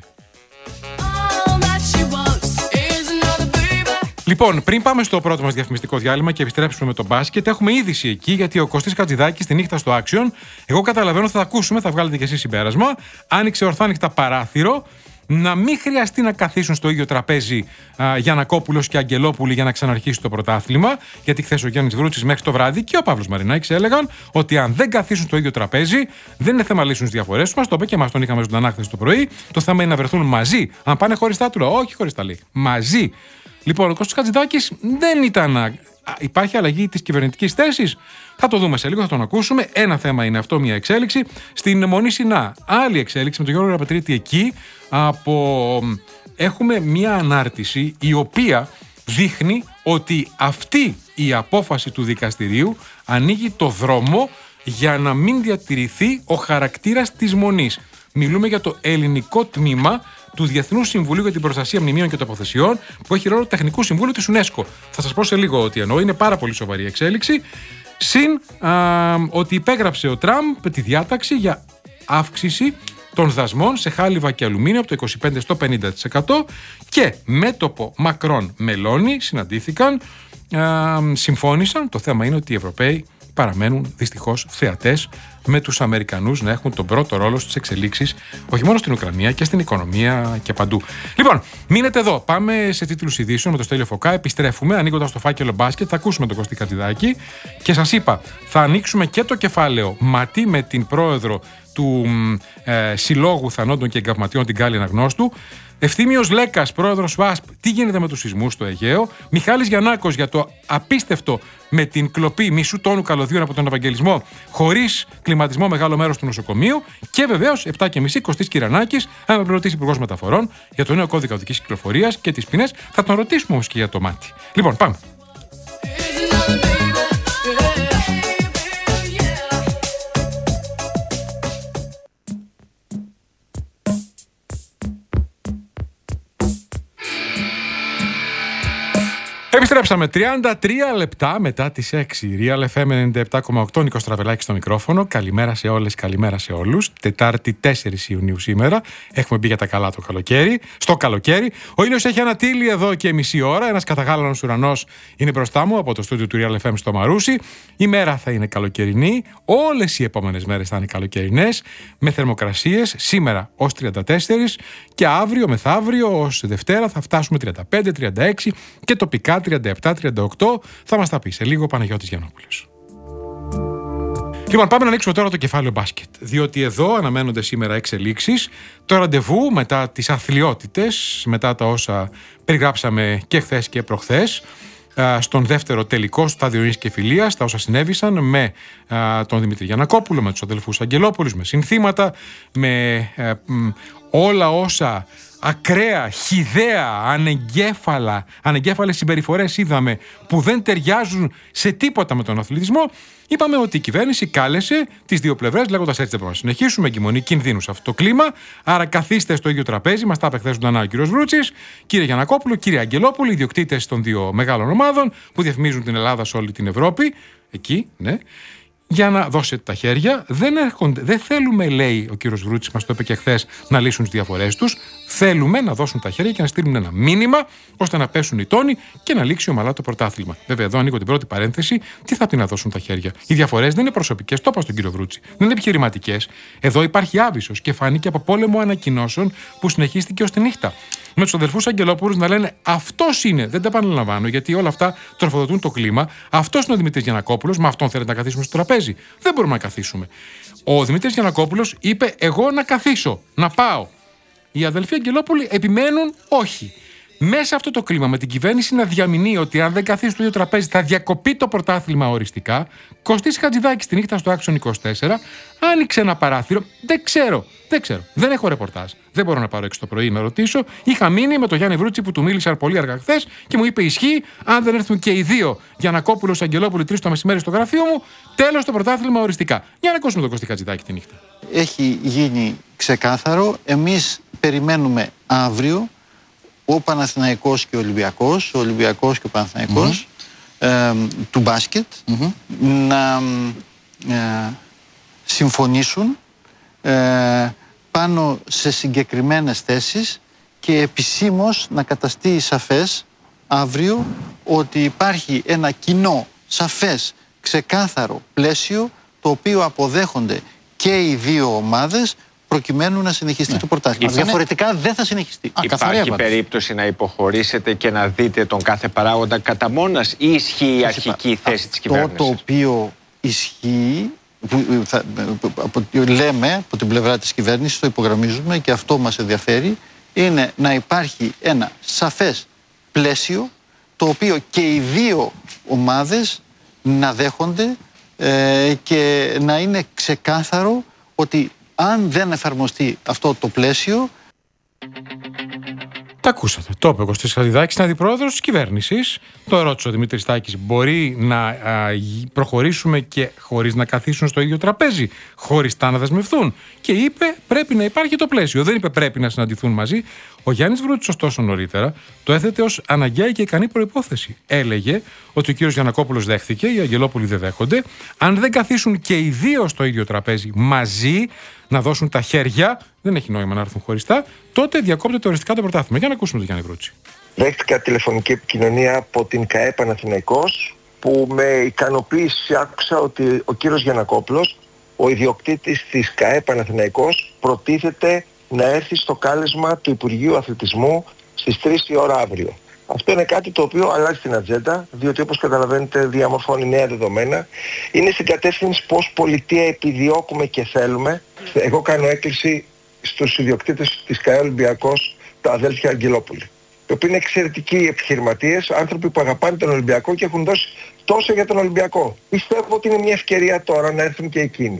Λοιπόν, πριν πάμε στο πρώτο μας διαφημιστικό διάλειμμα και επιστρέψουμε με τον μπάσκετ, έχουμε είδηση εκεί γιατί ο Κωστής Χατζηδάκης στη νύχτα στο Action, εγώ καταλαβαίνω θα ακούσουμε, θα βγάλετε και εσείς συμπέρασμα, άνοιξε ορθάνυχτα παράθυρο να μην χρειαστεί να καθίσουν στο ίδιο τραπέζι Γιαννακόπουλος και Αγγελόπουλοι για να ξαναρχίσει το πρωτάθλημα. Γιατί χθες ο Γιάννης Βρούτσης μέχρι το βράδυ και ο Παύλος Μαρινάκης έλεγαν ότι αν δεν καθίσουν στο ίδιο τραπέζι, δεν είναι θέμα λύσουν τις διαφορές τους. Μας το είπε και εμάς τον είχαμε ζωντανά χθες το πρωί. Το θέμα είναι να βρεθούν μαζί. Αν πάνε χωριστά, του λέω όχι χωριστά, λέει. Μαζί. Λοιπόν, ο Κώστας Χατζηδάκης δεν ήταν. Υπάρχει αλλαγή της κυβερνητικής θέσης. Θα το δούμε σε λίγο, θα τον ακούσουμε. Ένα θέμα είναι αυτό, μια εξέλιξη. Στην Μονή Σινά, άλλη εξέλιξη με τον Γιώργο Γεραπετρίτη εκεί. Έχουμε μια ανάρτηση η οποία δείχνει ότι αυτή η απόφαση του δικαστηρίου ανοίγει το δρόμο για να μην διατηρηθεί ο χαρακτήρας της Μονής. Μιλούμε για το ελληνικό τμήμα του Διεθνούς Συμβουλίου για την Προστασία Μνημείων και Τοποθεσιών, που έχει ρόλο τεχνικού συμβούλου της UNESCO. Θα σας πω σε λίγο τι εννοώ. Είναι πάρα πολύ σοβαρή εξέλιξη. Συν ότι υπέγραψε ο Τραμπ τη διάταξη για αύξηση των δασμών σε χάλιβα και αλουμίνιο από το 25% στο 50% και μέτωπο Μακρόν Μελώνη συναντήθηκαν, συμφώνησαν. Το θέμα είναι ότι οι Ευρωπαίοι παραμένουν δυστυχώς θεατές με τους Αμερικανούς να έχουν τον πρώτο ρόλο στις εξελίξεις, όχι μόνο στην Ουκρανία και στην οικονομία και παντού. Λοιπόν, μείνετε εδώ. Πάμε σε τίτλους ειδήσεων με το Στέλιο Φωκά. Επιστρέφουμε ανοίγοντας το φάκελο μπάσκετ. Θα ακούσουμε τον Κωστή Χατζηδάκη και σας είπα, θα ανοίξουμε και το κεφάλαιο Ματί με την πρόεδρο του Συλλόγου Θανόντων και Εγκαυματιών, την Γκάλη Αναγνώστου. Ευθύμιος Λέκας, πρόεδρος ΒΑΣΠ, τι γίνεται με τους σεισμούς στο Αιγαίο. Μιχάλης Γιαννάκος για το απίστευτο με την κλοπή μισού τόνου καλωδίων από τον Ευαγγελισμό χωρίς κλιματισμό μεγάλο μέρος του νοσοκομείου. Και βεβαίως 7.30 Κωστής Κυρανάκης, αναπληρωτής υπουργός μεταφορών, για το νέο κώδικα οδικής κυκλοφορίας και τις ποινές. Θα τον ρωτήσουμε όμως και για το μάτι. Λοιπόν, πάμε. Επιστρέψαμε 33 λεπτά μετά τις 6. Real FM 97,8, Νίκος Τραβελάκης στο μικρόφωνο. Καλημέρα σε όλες, καλημέρα σε όλους. Τετάρτη 4 Ιουνίου σήμερα. Έχουμε μπει για τα καλά το καλοκαίρι. Στο καλοκαίρι. Ο ήλιος έχει ανατείλει εδώ και μισή ώρα. Ένας καταγάλανος ουρανός είναι μπροστά μου από το στούντιο του Real FM στο Μαρούσι. Η μέρα θα είναι καλοκαιρινή. Όλες οι επόμενες μέρες θα είναι καλοκαιρινές. Με θερμοκρασίες σήμερα ως 34 και αύριο μεθαύριο ως Δευτέρα θα φτάσουμε 35, 36 και τοπικά 37-38, θα μας τα πει σε λίγο ο Παναγιώτης Γιαννόπουλος. Λοιπόν, πάμε να ανοίξουμε τώρα το κεφάλαιο μπάσκετ. Διότι εδώ αναμένονται σήμερα εξελίξεις. Το ραντεβού μετά τις αθλιότητες, μετά τα όσα περιγράψαμε και χθες και προχθές, στον δεύτερο τελικό στάδιο ειρήνης και φιλίας, τα όσα συνέβησαν με τον Δημήτρη Γιαννακόπουλο, με τους αδελφούς Αγγελόπουλους, με συνθήματα, με όλα όσα ακραία, χυδαία, ανεγκέφαλες συμπεριφορές είδαμε που δεν ταιριάζουν σε τίποτα με τον αθλητισμό. Είπαμε ότι η κυβέρνηση κάλεσε τις δύο πλευρές, λέγοντας έτσι δεν μπορούμε να συνεχίσουμε, εγκυμονεί κινδύνου σε αυτό το κλίμα. Άρα καθίστε στο ίδιο τραπέζι, μας τα είπε χθες ζωντανά ο κύριος Βρούτσης, κύριε Γιαννακόπουλο, κύριε Αγγελόπουλο, ιδιοκτήτες των δύο μεγάλων ομάδων που διαφημίζουν την Ελλάδα σε όλη την Ευρώπη. Εκεί, ναι. Για να δώσετε τα χέρια. Δεν θέλουμε, λέει ο κύριος Βρούτσης, μας το είπε και χθες, να λύσουν τις διαφορές τους. Θέλουμε να δώσουν τα χέρια και να στείλουν ένα μήνυμα ώστε να πέσουν οι τόνοι και να λήξει ομαλά το πρωτάθλημα. Βέβαια, εδώ ανοίγω την πρώτη παρένθεση. Τι θα πει να δώσουν τα χέρια? Οι διαφορές δεν είναι προσωπικές, το είπα στον κύριο Βρούτση. Δεν είναι επιχειρηματικές. Εδώ υπάρχει άβυσσος και φάνηκε από πόλεμο ανακοινώσεων που συνεχίστηκε ως τη νύχτα. Με τους αδελφούς Αγγελόπουλους να λένε αυτός είναι, δεν τα επαναλαμβάνω γιατί όλα αυτά τροφοδοτούν το κλίμα. Αυτός είναι ο Δημήτρης Γιαννακόπουλος, με αυτόν θέλετε να καθίσουμε στο τραπέζι? Δεν μπορούμε να καθίσουμε. Ο Δημήτρης Γιαννακόπουλος είπε: εγώ να καθίσω, να πάω. Οι αδελφοί Αγγελόπουλοι επιμένουν όχι. Μέσα αυτό το κλίμα με την κυβέρνηση να διαμηνύει ότι αν δεν καθίσει στο ίδιο τραπέζι θα διακοπεί το πρωτάθλημα οριστικά. Κωστής Χατζηδάκης τη νύχτα στο Άξιον 24 άνοιξε ένα παράθυρο. Δεν ξέρω. Δεν έχω ρεπορτάζ. Δεν μπορώ να πάρω έξω το πρωί να ρωτήσω. Είχα μείνει με τον Γιάννη Βρούτση που του μίλησα πολύ αργά χθες και μου είπε: ισχύει, αν δεν έρθουν και οι δύο Γιαννακόπουλος, Αγγελόπουλοι 3 το μεσημέρι στο γραφείο μου, τέλος το πρωτάθλημα οριστικά. Για να ακούσουμε τον Κωστή Χατζηδάκη τη νύχτα.
Έχει γίνει ξεκάθαρο. Εμείς περιμένουμε αύριο ο Παναθηναϊκός και ο Ολυμπιακός, ο Ολυμπιακός και ο Παναθηναϊκός του μπάσκετ να συμφωνήσουν πάνω σε συγκεκριμένες θέσεις και επισήμως να καταστεί σαφές αύριο ότι υπάρχει ένα κοινό, σαφές, ξεκάθαρο πλαίσιο το οποίο αποδέχονται και οι δύο ομάδες προκειμένου να συνεχιστεί το πρωτάθλημα. Διαφορετικά δεν θα συνεχιστεί.
Υπάρχει περίπτωση να υποχωρήσετε και να δείτε τον κάθε παράγοντα κατά μόνας ή ισχύει η αρχική θέση της κυβέρνησης?
Αυτό το οποίο ισχύει, λέμε από την πλευρά της κυβέρνησης, το υπογραμμίζουμε και αυτό μας ενδιαφέρει, είναι να υπάρχει ένα σαφές πλαίσιο το οποίο και οι δύο ομάδες να δέχονται και να είναι ξεκάθαρο ότι αν δεν εφαρμοστεί αυτό το πλαίσιο.
Τα ακούσατε. Το είπε ο Κωστής Χατζηδάκης, είναι αντιπρόεδρος της κυβέρνησης. Το ρώτησε ο Δημήτρης Τάκης: μπορεί να προχωρήσουμε και χωρίς να καθίσουν στο ίδιο τραπέζι, χωριστά να δεσμευθούν? Και είπε: πρέπει να υπάρχει το πλαίσιο. Δεν είπε πρέπει να συναντηθούν μαζί. Ο Γιάννης Βρούτσης, ωστόσο, νωρίτερα το έθετε ως αναγκαία και ικανή προϋπόθεση. Έλεγε ότι ο κύριος Γιαννακόπουλος δέχθηκε, οι Αγγελόπουλοι δεν δέχονται. Αν δεν καθίσουν και οι δύο στο ίδιο τραπέζι μαζί, να δώσουν τα χέρια, δεν έχει νόημα να έρθουν χωριστά, τότε διακόπτεται οριστικά το πρωτάθλημα. Για να ακούσουμε τον Γιάννη Βρούτση.
Δέχτηκα τηλεφωνική επικοινωνία από την ΚΑΕ Παναθηναϊκός, που με ικανοποίηση άκουσα ότι ο κύριος Γιαννακόπουλος, ο ιδιοκτήτης της ΚΑΕ Παναθηναϊκός, προτίθεται να έρθει στο κάλεσμα του Υπουργείου Αθλητισμού στις 3 η ώρα αύριο. Αυτό είναι κάτι το οποίο αλλάζει την ατζέντα, διότι όπως καταλαβαίνετε διαμορφώνει νέα δεδομένα. Είναι στην κατεύθυνση πως πολιτεία επιδιώκουμε και θέλουμε. Εγώ κάνω έκκληση στους ιδιοκτήτες της ΚΑΕ Ολυμπιακός, τα αδέλφια Αγγελόπουλοι. Οι οποίοι είναι εξαιρετικοί επιχειρηματίες, άνθρωποι που αγαπάνε τον Ολυμπιακό και έχουν δώσει τόσο για τον Ολυμπιακό. Πιστεύω ότι είναι μια ευκαιρία τώρα να έρθουν και εκείνοι.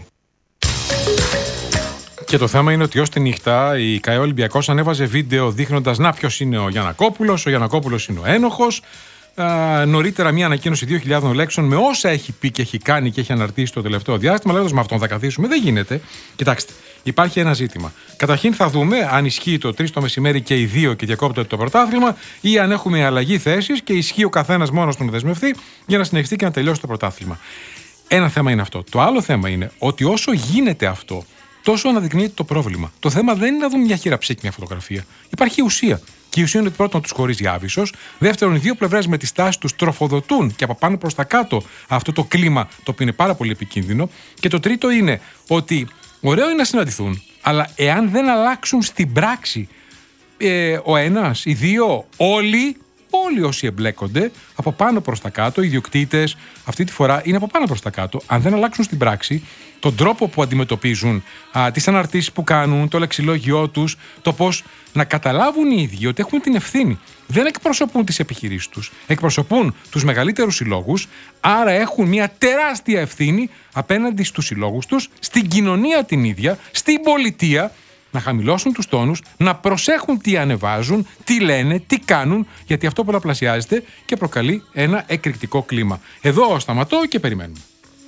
Και το θέμα είναι ότι ως τη νύχτα η ΚΑΕ Ολυμπιακός ανέβαζε βίντεο δείχνοντας να ποιος είναι ο Γιαννακόπουλος είναι ο ένοχος. Νωρίτερα μια ανακοίνωση 2.000 λέξεων με όσα έχει πει και έχει κάνει και έχει αναρτήσει το τελευταίο διάστημα, λέγοντας με αυτόν θα καθίσουμε. Δεν γίνεται. Κοιτάξτε, υπάρχει ένα ζήτημα. Καταρχήν θα δούμε αν ισχύει το 3 το μεσημέρι και οι δύο και διακόπτεται το πρωτάθλημα, ή αν έχουμε αλλαγή θέσης και ισχύει ο καθένας μόνος του να δεσμευτεί για να συνεχιστεί και να τελειώσει το πρωτάθλημα. Ένα θέμα είναι αυτό. Το άλλο θέμα είναι ότι όσο γίνεται αυτό, τόσο αναδεικνύεται το πρόβλημα. Το θέμα δεν είναι να δούμε μια χειραψίκμια φωτογραφία. Υπάρχει ουσία. Και η ουσία είναι ότι πρώτον τους χωρίζει άβυσσος. Δεύτερον, οι δύο πλευρές με τη στάση τους τροφοδοτούν και από πάνω προς τα κάτω αυτό το κλίμα, το οποίο είναι πάρα πολύ επικίνδυνο. Και το τρίτο είναι ότι ωραίο είναι να συναντηθούν, αλλά εάν δεν αλλάξουν στην πράξη ο ένας, οι δύο, όλοι όσοι εμπλέκονται από πάνω προς τα κάτω, οι ιδιοκτήτες, αυτή τη φορά είναι από πάνω προς τα κάτω, αν δεν αλλάξουν στην πράξη τον τρόπο που αντιμετωπίζουν, τις αναρτήσεις που κάνουν, το λεξιλόγιό τους, το πώς να καταλάβουν οι ίδιοι ότι έχουν την ευθύνη. Δεν εκπροσωπούν τις επιχειρήσεις τους, εκπροσωπούν τους μεγαλύτερους συλλόγους, άρα έχουν μια τεράστια ευθύνη απέναντι στους συλλόγους τους, στην κοινωνία την ίδια, στην πολιτεία, να χαμηλώσουν τους τόνους, να προσέχουν τι ανεβάζουν, τι λένε, τι κάνουν, γιατί αυτό πολλαπλασιάζεται και προκαλεί ένα εκρηκτικό κλίμα. Εδώ σταματώ και περιμένουμε.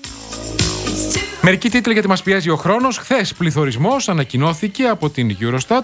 Μερικοί τίτλοι γιατί μας πιέζει ο χρόνος. Χθες πληθωρισμός ανακοινώθηκε από την Eurostat.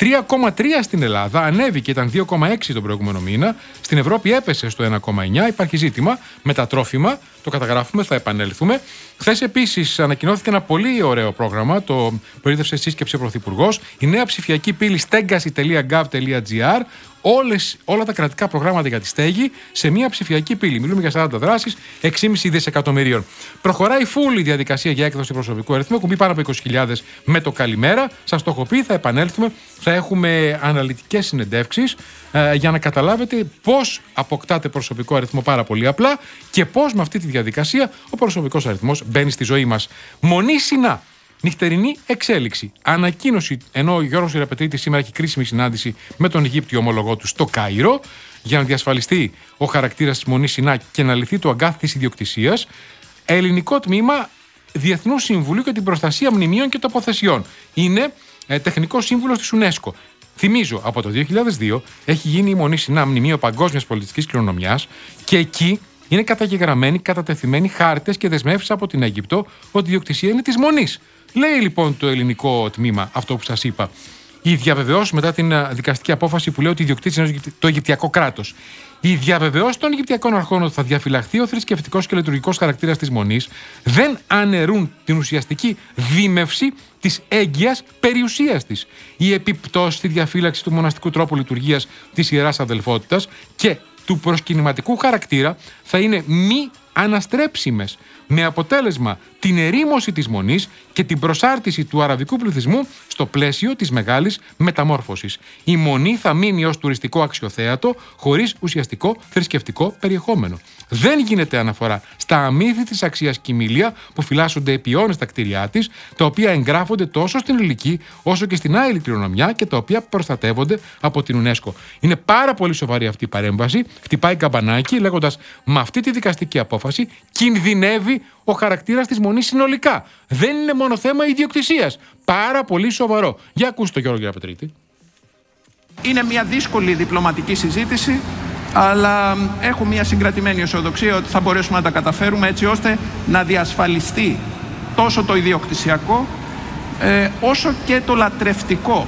3,3 στην Ελλάδα, ανέβηκε, ήταν 2,6 τον προηγούμενο μήνα. Στην Ευρώπη έπεσε στο 1,9. Υπάρχει ζήτημα με τα τρόφιμα. Το καταγράφουμε, θα επανέλθουμε. Χθες επίσης ανακοινώθηκε ένα πολύ ωραίο πρόγραμμα. Το προείδευσε σύσκεψη ο Πρωθυπουργός. Η νέα ψηφιακή πύλη στέγκαση.gov.gr. Όλα τα κρατικά προγράμματα για τη στέγη σε μια ψηφιακή πύλη. Μιλούμε για 40 δράσεις, 6,5 δισεκατομμυρίων. Προχωράει full η διαδικασία για έκδοση προσωπικού αριθμού. Έχουν μπει πάνω από 20.000 με το καλημέρα. Σας το έχω πει, θα επανέλθουμε. Θα έχουμε αναλυτικές συνεντεύξεις για να καταλάβετε πώς αποκτάτε προσωπικό αριθμό πάρα πολύ απλά και πώς με αυτή τη διαδικασία ο προσωπικός αριθμός μπαίνει στη ζωή μας. Μονή Σινά. Νυχτερινή εξέλιξη. Ανακοίνωση, ενώ ο Γιώργος Ιεραπετρίτης σήμερα έχει κρίσιμη συνάντηση με τον Αιγύπτιο ομολογό του στο Κάιρο, για να διασφαλιστεί ο χαρακτήρας της Μονής Σινά και να λυθεί το αγκάθι της ιδιοκτησίας. Ελληνικό τμήμα Διεθνού Συμβουλίου για την Προστασία Μνημείων και Τοποθεσιών. Είναι τεχνικό σύμβουλος της UNESCO. Θυμίζω, από το 2002 έχει γίνει η Μονή Σινά μνημείο παγκόσμιας πολιτιστικής κληρονομιάς και εκεί είναι καταγεγραμμένοι, κατατεθειμένοι χάρτες και δεσμεύσεις από την Αίγυπτο ότι η ιδιοκτησία είναι της Μονής. Λέει λοιπόν το ελληνικό τμήμα αυτό που σας είπα. Η διαβεβαιώση μετά την δικαστική απόφαση που λέει ότι η ιδιοκτήτης είναι το Αιγυπτιακό κράτος. Η διαβεβαιώση των Αιγυπτιακών αρχών ότι θα διαφυλαχθεί ο θρησκευτικός και λειτουργικός χαρακτήρας της Μονής δεν αναιρούν την ουσιαστική δίμευση της έγκυας περιουσίας της. Η επιπτώση στη διαφύλαξη του μοναστικού τρόπου λειτουργίας της Ιεράς Αδελφότητας και του προσκυνηματικού χαρακτήρα θα είναι μη αναστρέψιμες, με αποτέλεσμα την ερήμωση της Μονής και την προσάρτηση του αραβικού πληθυσμού στο πλαίσιο της μεγάλης μεταμόρφωσης. Η Μονή θα μείνει ως τουριστικό αξιοθέατο χωρίς ουσιαστικό θρησκευτικό περιεχόμενο. Δεν γίνεται αναφορά στα αμύθι της αξίας κοιμήλια που φυλάσσονται επί αιώνες στα κτίρια της, τα οποία εγγράφονται τόσο στην ελληνική όσο και στην άειλη κληρονομιά και τα οποία προστατεύονται από την UNESCO. Είναι πάρα πολύ σοβαρή αυτή η παρέμβαση. Χτυπάει καμπανάκι λέγοντας με αυτή τη δικαστική απόφαση κινδυνεύει ο χαρακτήρας της Μονής συνολικά. Δεν είναι μόνο θέμα ιδιοκτησίας. Πάρα πολύ σοβαρό. Για ακούστε το Γιώργο Ιεραπετρίτη.
Είναι μια δύσκολη διπλωματική συζήτηση, αλλά έχω μια συγκρατημένη αισιοδοξία ότι θα μπορέσουμε να τα καταφέρουμε έτσι ώστε να διασφαλιστεί τόσο το ιδιοκτησιακό όσο και το λατρευτικό.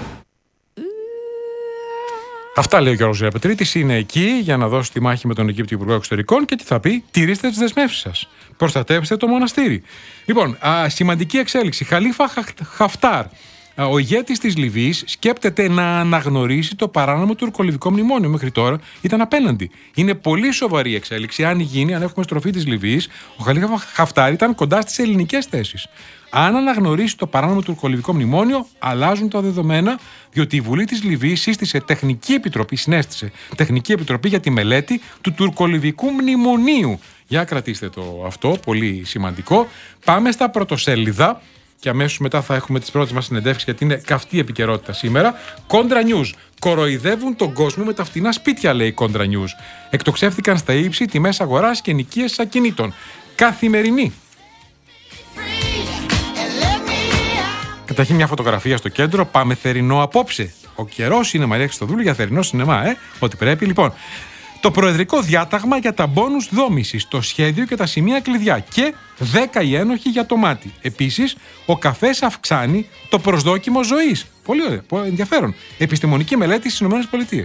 Αυτά λέει ο Γιώργος Ιεραπετρίτης, είναι εκεί για να δώσει τη μάχη με τον Αιγύπτιο Υπουργό Εξωτερικών και τι θα πει: τηρήστε τις δεσμεύσεις σας. Προστατεύστε το μοναστήρι. Λοιπόν, σημαντική εξέλιξη. Χαλίφα Χαφτάρ, ο ηγέτης της Λιβύης, σκέπτεται να αναγνωρίσει το παράνομο τουρκολιβικό μνημόνιο. Μέχρι τώρα ήταν απέναντι. Είναι πολύ σοβαρή εξέλιξη. Αν γίνει, αν έχουμε στροφή της Λιβύης, ο Χαλίφα Χαφτάρ ήταν κοντά στις ελληνικές θέσεις. Αν αναγνωρίσει το παράνομο τουρκολιβικό μνημόνιο, αλλάζουν τα δεδομένα, διότι η Βουλή της Λιβύης συνέστησε τεχνική επιτροπή για τη μελέτη του τουρκολιβικού μνημονίου. Για κρατήστε το αυτό, πολύ σημαντικό. Πάμε στα πρωτοσέλιδα. και αμέσως μετά θα έχουμε τις πρώτες μας συνεντεύξεις, γιατί είναι καυτή επικαιρότητα σήμερα. Κόντρα News. Κοροϊδεύουν τον κόσμο με τα φτηνά σπίτια, λέει Κόντρα News. Εκτοξεύτηκαν στα ύψη τιμές αγοράς και ενοικίες ακινήτων. Καθημερινή. Καταρχήν μια φωτογραφία στο κέντρο. Πάμε θερινό απόψε. Ο καιρός είναι, Μαρία Χριστοδούλου, για θερινό σινεμά, Ό,τι πρέπει. Λοιπόν, το προεδρικό διάταγμα για τα μπόνους δόμησης, το σχέδιο και τα σημεία κλειδιά και 10 οι ένοχοι για το μάτι. Επίσης, ο καφές αυξάνει το προσδόκιμο ζωής. Πολύ ωραία, πολύ ενδιαφέρον. Επιστημονική μελέτη στις ΗΠΑ.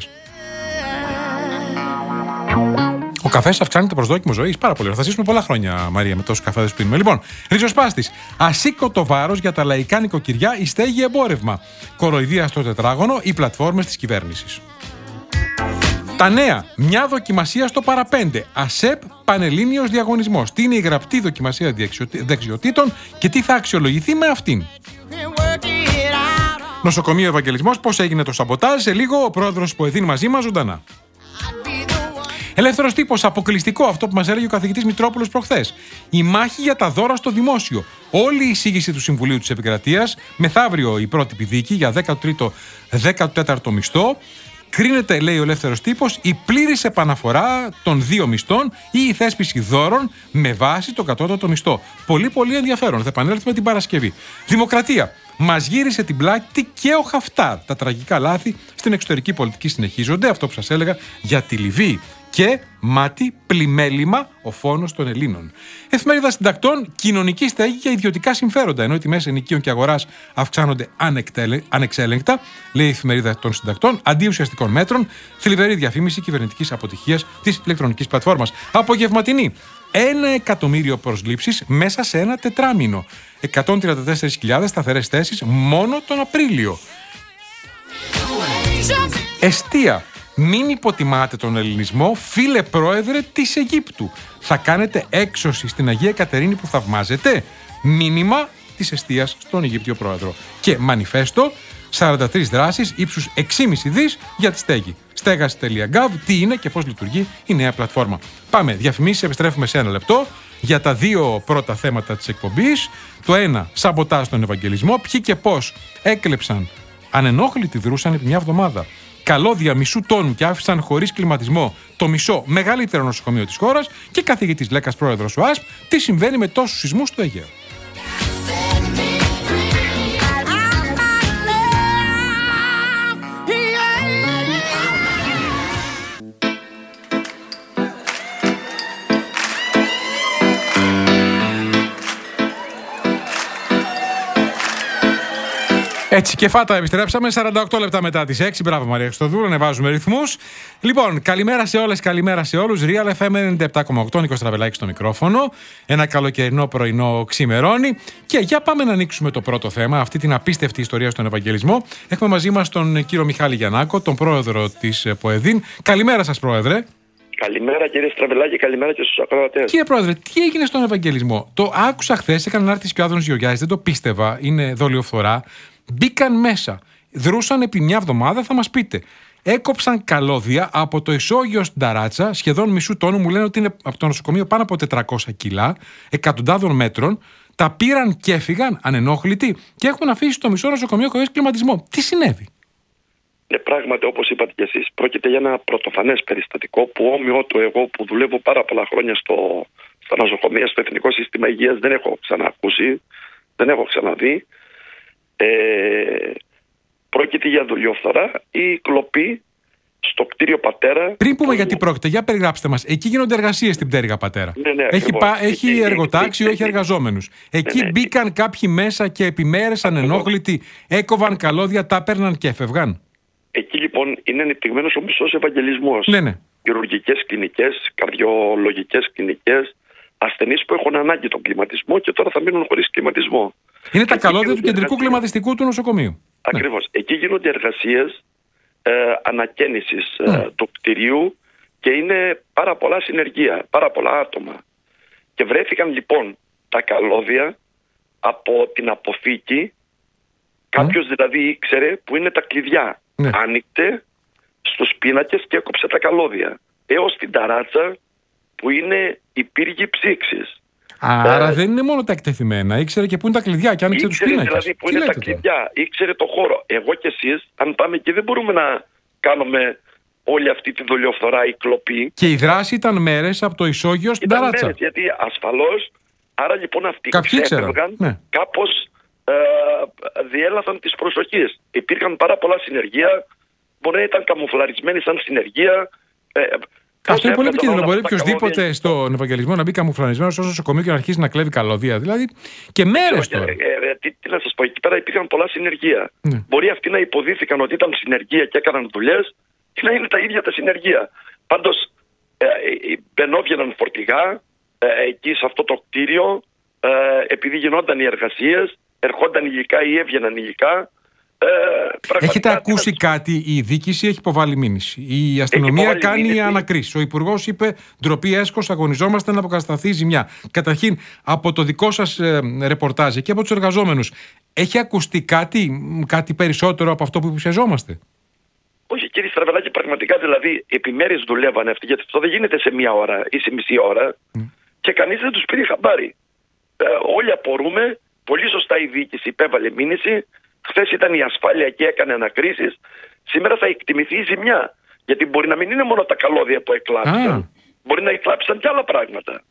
Ο καφές αυξάνει το προσδόκιμο ζωής. Πάρα πολύ ωραία. Θα ζήσουμε πολλά χρόνια, Μαρία, με τόσους καφέδες που πίνουμε. Λοιπόν, ριζοσπάστης. Ασήκωτο βάρος για τα λαϊκά νοικοκυριά, η στέγη εμπόρευμα. Κοροϊδία στο τετράγωνο, οι πλατφόρμες της κυβέρνησης. Τα νέα. Μια δοκιμασία στο παραπέντε. ΑΣΕΠ Πανελλήνιος Διαγωνισμός. Τι είναι η γραπτή δοκιμασία δεξιοτήτων και τι θα αξιολογηθεί με αυτήν. Νοσοκομείο Ευαγγελισμός. Πώς έγινε το σαμποτάζ. Σε λίγο ο πρόεδρος Ποεδίν μαζί μας ζωντανά. Ελεύθερος τύπος, αποκλειστικό αυτό που μας έλεγε ο καθηγητής Μητρόπουλος προχθές. Η μάχη για τα δώρα στο δημόσιο. Όλη η εισήγηση του Συμβουλίου της Επικρατείας. Μεθαύριο η πρότυπη δίκη για 13ο-14ο μισθό. Κρίνεται, λέει ο ελεύθερος τύπος, η πλήρης επαναφορά των δύο μισθών ή η θέσπιση δώρων με βάση το κατώτατο μισθό. Πολύ πολύ ενδιαφέρον. Θα επανέλθουμε την Παρασκευή. Δημοκρατία. Μας γύρισε την πλάτη και ο Χαφτάρ. Τα τραγικά λάθη στην εξωτερική πολιτική συνεχίζονται. Αυτό που σας έλεγα για τη Λιβύη. Και μάτι πλημέλημα ο φόνος των Ελλήνων. Εφημερίδα Συντακτών, κοινωνική στέγη και ιδιωτικά συμφέροντα. Ενώ οι τιμές ενοικίων και αγοράς αυξάνονται ανεξέλεγκτα, λέει η Εφημερίδα των Συντακτών, αντί ουσιαστικών μέτρων, θλιβερή διαφήμιση κυβερνητικής αποτυχίας της ηλεκτρονικής πλατφόρμας. Απογευματινή. 1 εκατομμύριο προσλήψεις μέσα σε ένα τετράμινο. 134.000 σταθερές θέσεις μόνο τον Απρίλιο. Εστία. Μην υποτιμάτε τον ελληνισμό, φίλε πρόεδρε της Αιγύπτου. Θα κάνετε έξωση στην Αγία Κατερίνη που θαυμάζετε. Μήνυμα της εστίας στον Αιγύπτιο πρόεδρο. Και μανιφέστο, 43 δράσεις ύψους 6,5 δις για τη στέγη. Στέγαση.gov, τι είναι και πώς λειτουργεί η νέα πλατφόρμα. Πάμε, διαφημίσεις, επιστρέφουμε σε 1 λεπτό για τα 2 πρώτα θέματα της εκπομπής. Το ένα, σαμποτάζ στον Ευαγγελισμό, ποιοι και πώς έκλεψαν, ανενόχλητοι δρούσαν επί μια εβδομάδα, καλώδια μισού τόνου και άφησαν χωρίς κλιματισμό το μισό μεγαλύτερο νοσοκομείο της χώρας, και καθηγητής Λέκας πρόεδρος ο ΑΣΠ, τι συμβαίνει με τόσους σεισμούς στο Αιγαίο. Έτσι και φάτα επιστρέψαμε, 48 λεπτά μετά τις 6. Μπράβο Μαρία Χριστοδούλου, ανεβάζουμε ρυθμούς. Λοιπόν, καλημέρα σε όλες, καλημέρα σε όλους. Real FM 97,8, Νίκος Τραβελάκης στο μικρόφωνο. Ένα καλοκαιρινό πρωινό ξημερώνει. Και για πάμε να ανοίξουμε το πρώτο θέμα, αυτή την απίστευτη ιστορία στον Ευαγγελισμό. Έχουμε μαζί μας τον κύριο Μιχάλη Γιαννάκο, τον πρόεδρο της ΠΟΕΔΗΝ. Καλημέρα σας, πρόεδρε.
Καλημέρα κύριε Στραβελάκη, καλημέρα και στους ακροατές.
Κύριε πρόεδρε, τι έγινε στον Ευαγγελισμό? Το άκουσα χθες, έκανε ανάρτηση και ο Άδωνης Γεωργιάδης, δεν το πίστευα, είναι δολιοφθορά. Μπήκαν μέσα, δρούσαν επί μια εβδομάδα, θα μας πείτε. Έκοψαν καλώδια από το ισόγειο στην Ταράτσα, σχεδόν μισού τόνου, μου λένε ότι είναι από το νοσοκομείο πάνω από 400 κιλά, εκατοντάδων μέτρων. Τα πήραν και έφυγαν ανενόχλητοι και έχουν αφήσει το μισό νοσοκομείο χωρίς κλιματισμό. Τι συνέβη?
Πράγματι, όπως είπατε και εσείς, πρόκειται για ένα πρωτοφανές περιστατικό που όμοιο του εγώ που δουλεύω πάρα πολλά χρόνια στα νοσοκομεία, στο Εθνικό Σύστημα Υγείας, δεν έχω ξανακούσει, δεν έχω ξαναδεί. Πρόκειται για δουλειοφθορά ή κλοπή στο κτίριο Πατέρα. Πριν πούμε γιατί πρόκειται, για περιγράψτε μας. Εκεί γίνονται εργασίες στην πτέρυγα Πατέρα. Ναι,
έχει εργοτάξιο, έχει εργαζόμενους. Εκεί μπήκαν κάποιοι μέσα και επί μέρες ανενόχλητοι έκοβαν καλώδια, τα έπαιρναν και έφευγαν.
Εκεί λοιπόν είναι ανεπτυγμένος ο μισός Ευαγγελισμός.
Ναι.
Χειρουργικές κλινικές, καρδιολογικές κλινικές, ασθενείς που έχουν ανάγκη τον κλιματισμό και τώρα θα μείνουν χωρίς κλιματισμό.
Είναι τα καλώδια του κεντρικού κλιματιστικού του νοσοκομείου.
Ακριβώς. Ναι. Εκεί γίνονται εργασίες ανακαίνησης του κτηρίου και είναι πάρα πολλά συνεργεία, πάρα πολλά άτομα. Και βρέθηκαν λοιπόν τα καλώδια από την αποθήκη. Κάποιος δηλαδή ήξερε που είναι τα κλειδιά. Ναι. Άνοιξε στους πίνακες και έκοψε τα καλώδια. Έως την Ταράτσα που είναι η πύργη ψήξης.
Άρα δεν είναι μόνο τα εκτεθειμένα, ήξερε και πού είναι τα κλειδιά και άνοιξε τους πίνακες.
Δηλαδή που είναι τα κλειδιά, ήξερε το χώρο. Εγώ και εσείς, αν πάμε και δεν μπορούμε να κάνουμε όλη αυτή τη δολιοφθορά ή κλοπή.
Και η δράση ήταν μέρες από το ισόγειο στην Ταράτσα.
Ήταν μέρες, γιατί ασφαλώς, άρα λοιπόν αυτοί ξέφευγαν, κάπως διέλαθαν τις προσοχές. Υπήρχαν πάρα πολλά συνεργεία, μπορεί να ήταν καμουφλαρισμένοι σαν συνεργεία.
Αυτό είναι πολύ επικίνδυνο. Μπορεί οποιοδήποτε στον Ευαγγελισμό να μπει καμουφλαρισμένο στο νοσοκομείο και να αρχίσει να κλέβει καλώδια. Δηλαδή και μέρες τώρα.
Τι να σας πω, εκεί πέρα υπήρχαν πολλά συνεργεία. Μπορεί αυτοί να υποδίθηκαν ότι ήταν συνεργεία και έκαναν δουλειές και να είναι τα ίδια τα συνεργεία. Πάντως μπαινόβγαιναν φορτηγά εκεί σε αυτό το κτίριο, επειδή γινόταν οι εργασίες, ερχόταν υλικά ή έβγαιναν υλικά.
Έχετε ακούσει κάτι? Η δίκηση έχει υποβάλει μήνυση. Η αστυνομία κάνει ανακρίσεις. Ο Υπουργός είπε ντροπή, έσχος, αγωνιζόμαστε να αποκατασταθεί η ζημιά. Καταρχήν, από το δικό σας ρεπορτάζ και από τους εργαζόμενους, έχει ακουστεί κάτι περισσότερο από αυτό που υποψιαζόμαστε?
Όχι, κύριε Στραβελάκη, πραγματικά δηλαδή επιμέρειες δουλεύανε αυτοί, γιατί αυτό δεν γίνεται σε μία ώρα ή σε μισή ώρα και κανείς δεν τους πήρε χαμπάρι. Όλοι απορούμε, πολύ σωστά η διοίκηση υπέβαλε μήνυση. Χθες ήταν η ασφάλεια και έκανε ανακρίσεις. Σήμερα θα εκτιμηθεί η ζημιά. Γιατί μπορεί να μην είναι μόνο τα καλώδια που εκλάπησαν. Μπορεί να εκλάπησαν και άλλα πράγματα.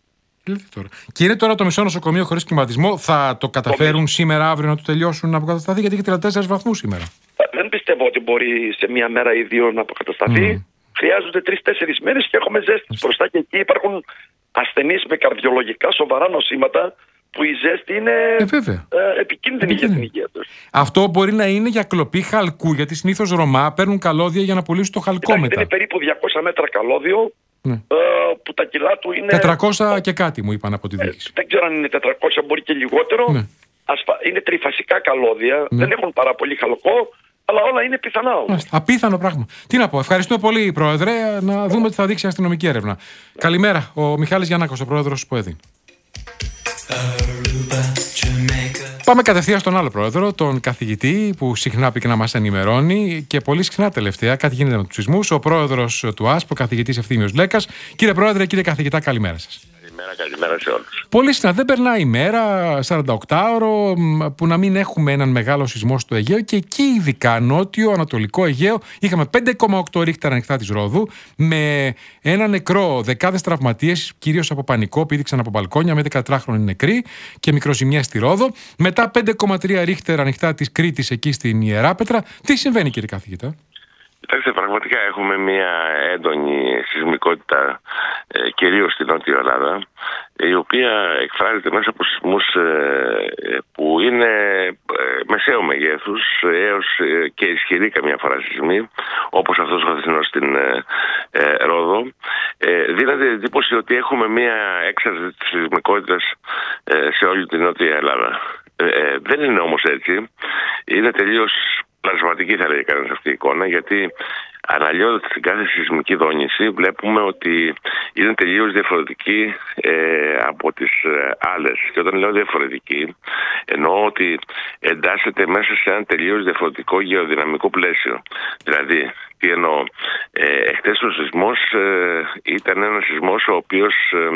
Και είναι τώρα το μισό νοσοκομείο χωρίς κλιματισμό. Θα το καταφέρουν σήμερα, αύριο να το τελειώσουν να αποκατασταθεί? Γιατί έχει 34 βαθμούς σήμερα.
Δεν πιστεύω ότι μπορεί σε μία μέρα ή δύο να αποκατασταθεί. Χρειάζονται 3-4 μέρες και έχουμε ζέστη μπροστά. Και εκεί υπάρχουν ασθενείς με καρδιολογικά σοβαρά νοσήματα, που η ζέστη είναι επικίνδυνη για την υγεία τους.
Αυτό μπορεί να είναι για κλοπή χαλκού, γιατί συνήθως Ρωμά παίρνουν καλώδια για να πουλήσουν το χαλκό μετά.
Είναι περίπου 200 μέτρα καλώδιο, που τα κιλά του είναι...
400 και κάτι μου είπαν από τη διοίκηση.
Δεν ξέρω αν είναι 400, μπορεί και λιγότερο. Είναι τριφασικά καλώδια, δεν έχουν πάρα πολύ χαλκό, αλλά όλα είναι πιθανά όμως.
Απίθανο πράγμα. Τι να πω, ευχαριστούμε πολύ, Πρόεδρε, να δούμε τι θα δείξει η αστυνομική έρευνα. Καλημέρα, ο Μιχάλης Γιαννάκος, ο Πρόεδρος του ΠΟΕΔΗΝ. Πάμε κατευθείαν στον άλλο πρόεδρο, τον καθηγητή που συχνά πει και να μας ενημερώνει και πολύ συχνά τελευταία κάτι γίνεται με τους σεισμούς, ο πρόεδρος του ΑΣΠ, ο καθηγητής Ευθύμιος Λέκας. Κύριε Πρόεδρε, κύριε καθηγητά, καλημέρα σας.
Καλημέρα σε όλους.
Πολύ συχνά δεν περνάει η μέρα, 48ωρο, που να μην έχουμε έναν μεγάλο σεισμό στο Αιγαίο, και εκεί ειδικά νότιο, ανατολικό Αιγαίο, είχαμε 5,8 ρίχτερ ανοιχτά της Ρόδου, με ένα νεκρό, δεκάδες τραυματίες, κυρίως από πανικό, πήδηξαν από μπαλκόνια, με 14χρονοι νεκροί και μικροζημιές στη Ρόδο. Μετά 5,3 ρίχτερ ανοιχτά της Κρήτης, εκεί στην Ιεράπετρα. Τι συμβαίνει, κύριε καθηγητά?
Κοιτάξτε, πραγματικά έχουμε μια έντονη σεισμικότητα, κυρίως στην Νότια Ελλάδα, η οποία εκφράζεται μέσα από σεισμούς που είναι μεσαίου μεγέθους έως και ισχυροί καμιά φορά σεισμοί, όπως αυτός ο χθεσινός στην Ρόδο. Δίνεται εντύπωση ότι έχουμε μια έξαρση της σεισμικότητας σε όλη την Νότια Ελλάδα. Δεν είναι όμως έτσι. Είναι τελείως πλασματική, θα λέει κανένας, αυτή η εικόνα, γιατί αναλύοντας την κάθε σεισμική δόνηση βλέπουμε ότι είναι τελείως διαφορετική από τις άλλες. Και όταν λέω διαφορετική, εννοώ ότι εντάσσεται μέσα σε ένα τελείως διαφορετικό γεωδυναμικό πλαίσιο. Δηλαδή, τι εννοώ? Εχθές ο σεισμός ήταν ένας σεισμός ο οποίος...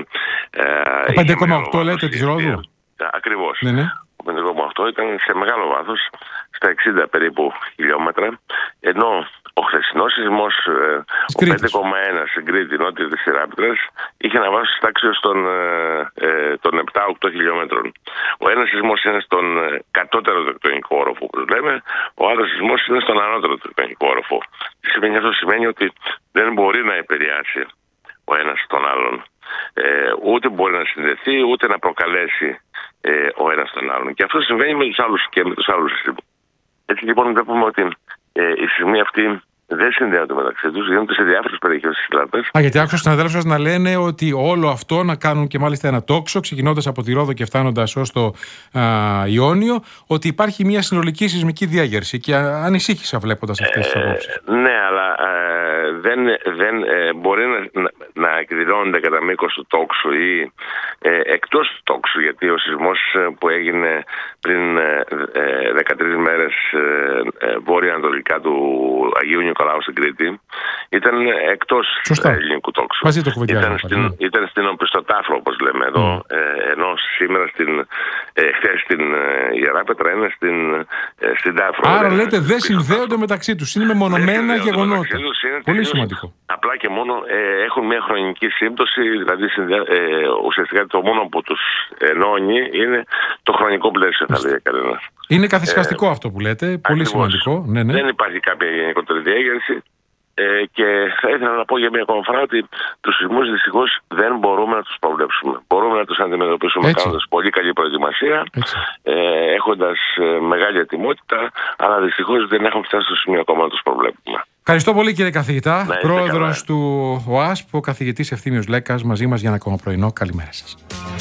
Ο 5,8 λέτε της Ρόδου.
Ακριβώς.
Ναι.
Ο 5,8 ήταν σε μεγάλο βάθος, στα 60 περίπου χιλιόμετρα, ενώ ο χθεσινός σεισμός, ο 5,1 στην Κρήτη, νότια της Ιεράπετρας, είχε ένα βάθος τάξης των 7-8 χιλιόμετρων. Ο ένας σεισμός είναι στον κατώτερο τεκτονικό όροφο, όπως λέμε, ο άλλος σεισμός είναι στον ανώτερο τεκτονικό όροφο. Τι σημαίνει αυτό? Σημαίνει ότι δεν μπορεί να επηρεάσει ο ένας τον άλλον. Ούτε μπορεί να συνδεθεί, ούτε να προκαλέσει ο ένας τον άλλον. Και αυτό συμβαίνει με τους άλλους και με τους άλλους σεισμούς. Έτσι λοιπόν βλέπουμε ότι οι σεισμοί αυτοί δεν συνδέονται μεταξύ τους, γίνονται σε διάφορες περιοχές της Ελλάδας.
Γιατί άκουσα στους συναδέλφους σας να λένε ότι όλο αυτό να κάνουν και μάλιστα ένα τόξο, ξεκινώντας από τη Ρόδο και φτάνοντας ως το Ιόνιο, ότι υπάρχει μια συνολική σεισμική διάγερση, και ανησύχησα βλέποντας αυτές τις απόψεις.
Ναι, αλλά δεν μπορεί να εκδηλώνονται κατά μήκος του τόξου ή εκτός του τόξου, γιατί ο σεισμός που έγινε πριν 13 μέρες βόρεια-ανατολικά του Αγίου Νικολάου Νικολάου στην Κρήτη, ήταν εκτός ελληνικού τόξου.
Μαζί το κουβεντιάζουμε.
Ήταν στην οπισθοτάφρο, όπως λέμε εδώ, ενώ σήμερα χθες στην Ιερά Πέτρα είναι στην Τάφρο.
Άρα λέτε δεν συνδέονται μεταξύ τους, είναι μεμονωμένα γεγονότα. Πολύ σημαντικό.
Απλά και μόνο έχουν μια χρονική σύμπτωση, δηλαδή ουσιαστικά το μόνο που τους ενώνει είναι το χρονικό πλαίσιο, θα λέει κανένας.
Είναι καθησυχαστικό αυτό που λέτε, πολύ σημαντικό. Ναι.
Δεν υπάρχει κάποια γενικότερη διέγερση και θα ήθελα να πω για μια ακόμα φορά ότι τους σεισμούς δυστυχώς δεν μπορούμε να τους προβλέψουμε. Μπορούμε να τους αντιμετωπίσουμε κάνοντας πολύ καλή προετοιμασία, έχοντας μεγάλη ετοιμότητα, αλλά δυστυχώς δεν έχουμε φτάσει στο σημείο ακόμα να τους προβλέπουμε.
Ευχαριστώ πολύ κύριε καθηγητά, πρόεδρος του ΟΑΣΠ, ο καθηγητής Ευθύμιος Λέκας, μαζί μας για ένα ακόμα πρωινό. Καλημέρα σας.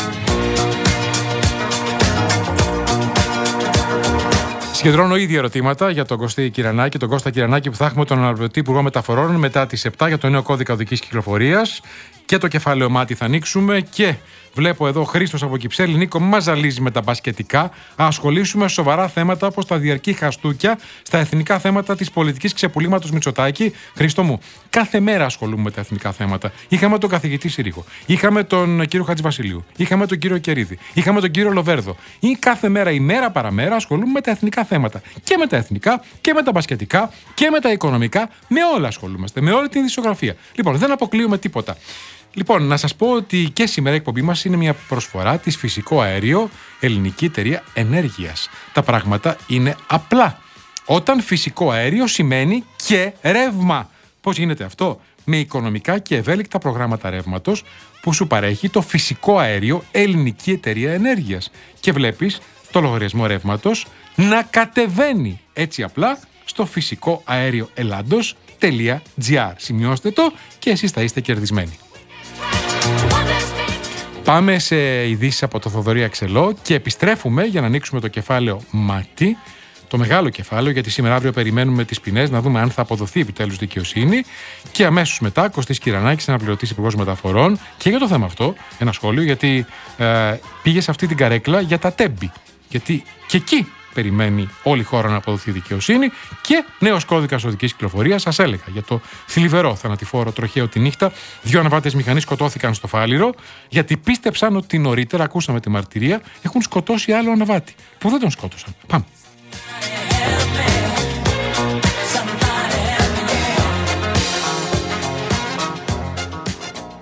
Συγκεντρώνω ήδη ερωτήματα για τον Κωστή Κυρανάκη, τον Κώστα Κυρανάκη, που θα έχουμε τον αναπληρωτή Υπουργό Μεταφορών μετά τις 7 για το νέο κώδικα οδικής κυκλοφορίας. Και το κεφάλαιο μάτι θα ανοίξουμε και βλέπω εδώ Χρήστος από Κυψέλη. Νίκο, μας ζαλίζει με τα μπασκετικά. Ασχολήσουμε σοβαρά θέματα όπως τα διαρκή χαστούκια στα εθνικά θέματα της πολιτικής ξεπουλήματος Μητσοτάκη. Χρήστο μου, κάθε μέρα ασχολούμαι με τα εθνικά θέματα. Είχαμε τον καθηγητή Συρίγο, είχαμε τον κύριο Χατζηβασιλείου, είχαμε τον κύριο Κερίδη, είχαμε τον κύριο Λοβέρδο. Ή κάθε μέρα, ημέρα παραμέρα, ασχολούμαι με τα εθνικά θέματα. Και με τα εθνικά και με τα μπασκετικά και με τα οικονομικά. Με όλα ασχολούμαστε, με όλη την ειδησιογραφία. Λοιπόν, δεν αποκλείουμε τίποτα. Λοιπόν, να σας πω ότι και σήμερα η εκπομπή μας είναι μια προσφορά της Φυσικό Αέριο, ελληνική εταιρεία ενέργειας. Τα πράγματα είναι απλά. Όταν φυσικό αέριο σημαίνει και ρεύμα. Πώς γίνεται αυτό? Με οικονομικά και ευέλικτα προγράμματα ρεύματος που σου παρέχει το Φυσικό Αέριο, ελληνική εταιρεία ενέργειας. Και βλέπεις το λογαριασμό ρεύματος να κατεβαίνει έτσι απλά στο φυσικοαέρioελλάντος.gr. Σημειώστε το και εσείς θα είστε κερδισμένοι. Πάμε σε ειδήσεις από το Θοδωρή Αξελό και επιστρέφουμε για να ανοίξουμε το κεφάλαιο μάτι, το μεγάλο κεφάλαιο, γιατί σήμερα αύριο περιμένουμε τις ποινές, να δούμε αν θα αποδοθεί επιτέλους δικαιοσύνη. Και αμέσως μετά Κωστής Κυρανάκης, αναπληρωτής Υπουργός Μεταφορών, και για το θέμα αυτό ένα σχόλιο, γιατί πήγε σε αυτή την καρέκλα για τα τέμπη. Γιατί και εκεί περιμένει όλη η χώρα να αποδοθεί δικαιοσύνη και νέος κώδικας οδικής κυκλοφορίας. Σας έλεγα για το θλιβερό θανατηφόρο τροχαίο τη νύχτα. 2 αναβάτες μηχανής σκοτώθηκαν στο Φάληρο γιατί πίστεψαν ότι νωρίτερα, ακούσαμε τη μαρτυρία, έχουν σκοτώσει άλλο αναβάτη που δεν τον σκότωσαν. Πάμε.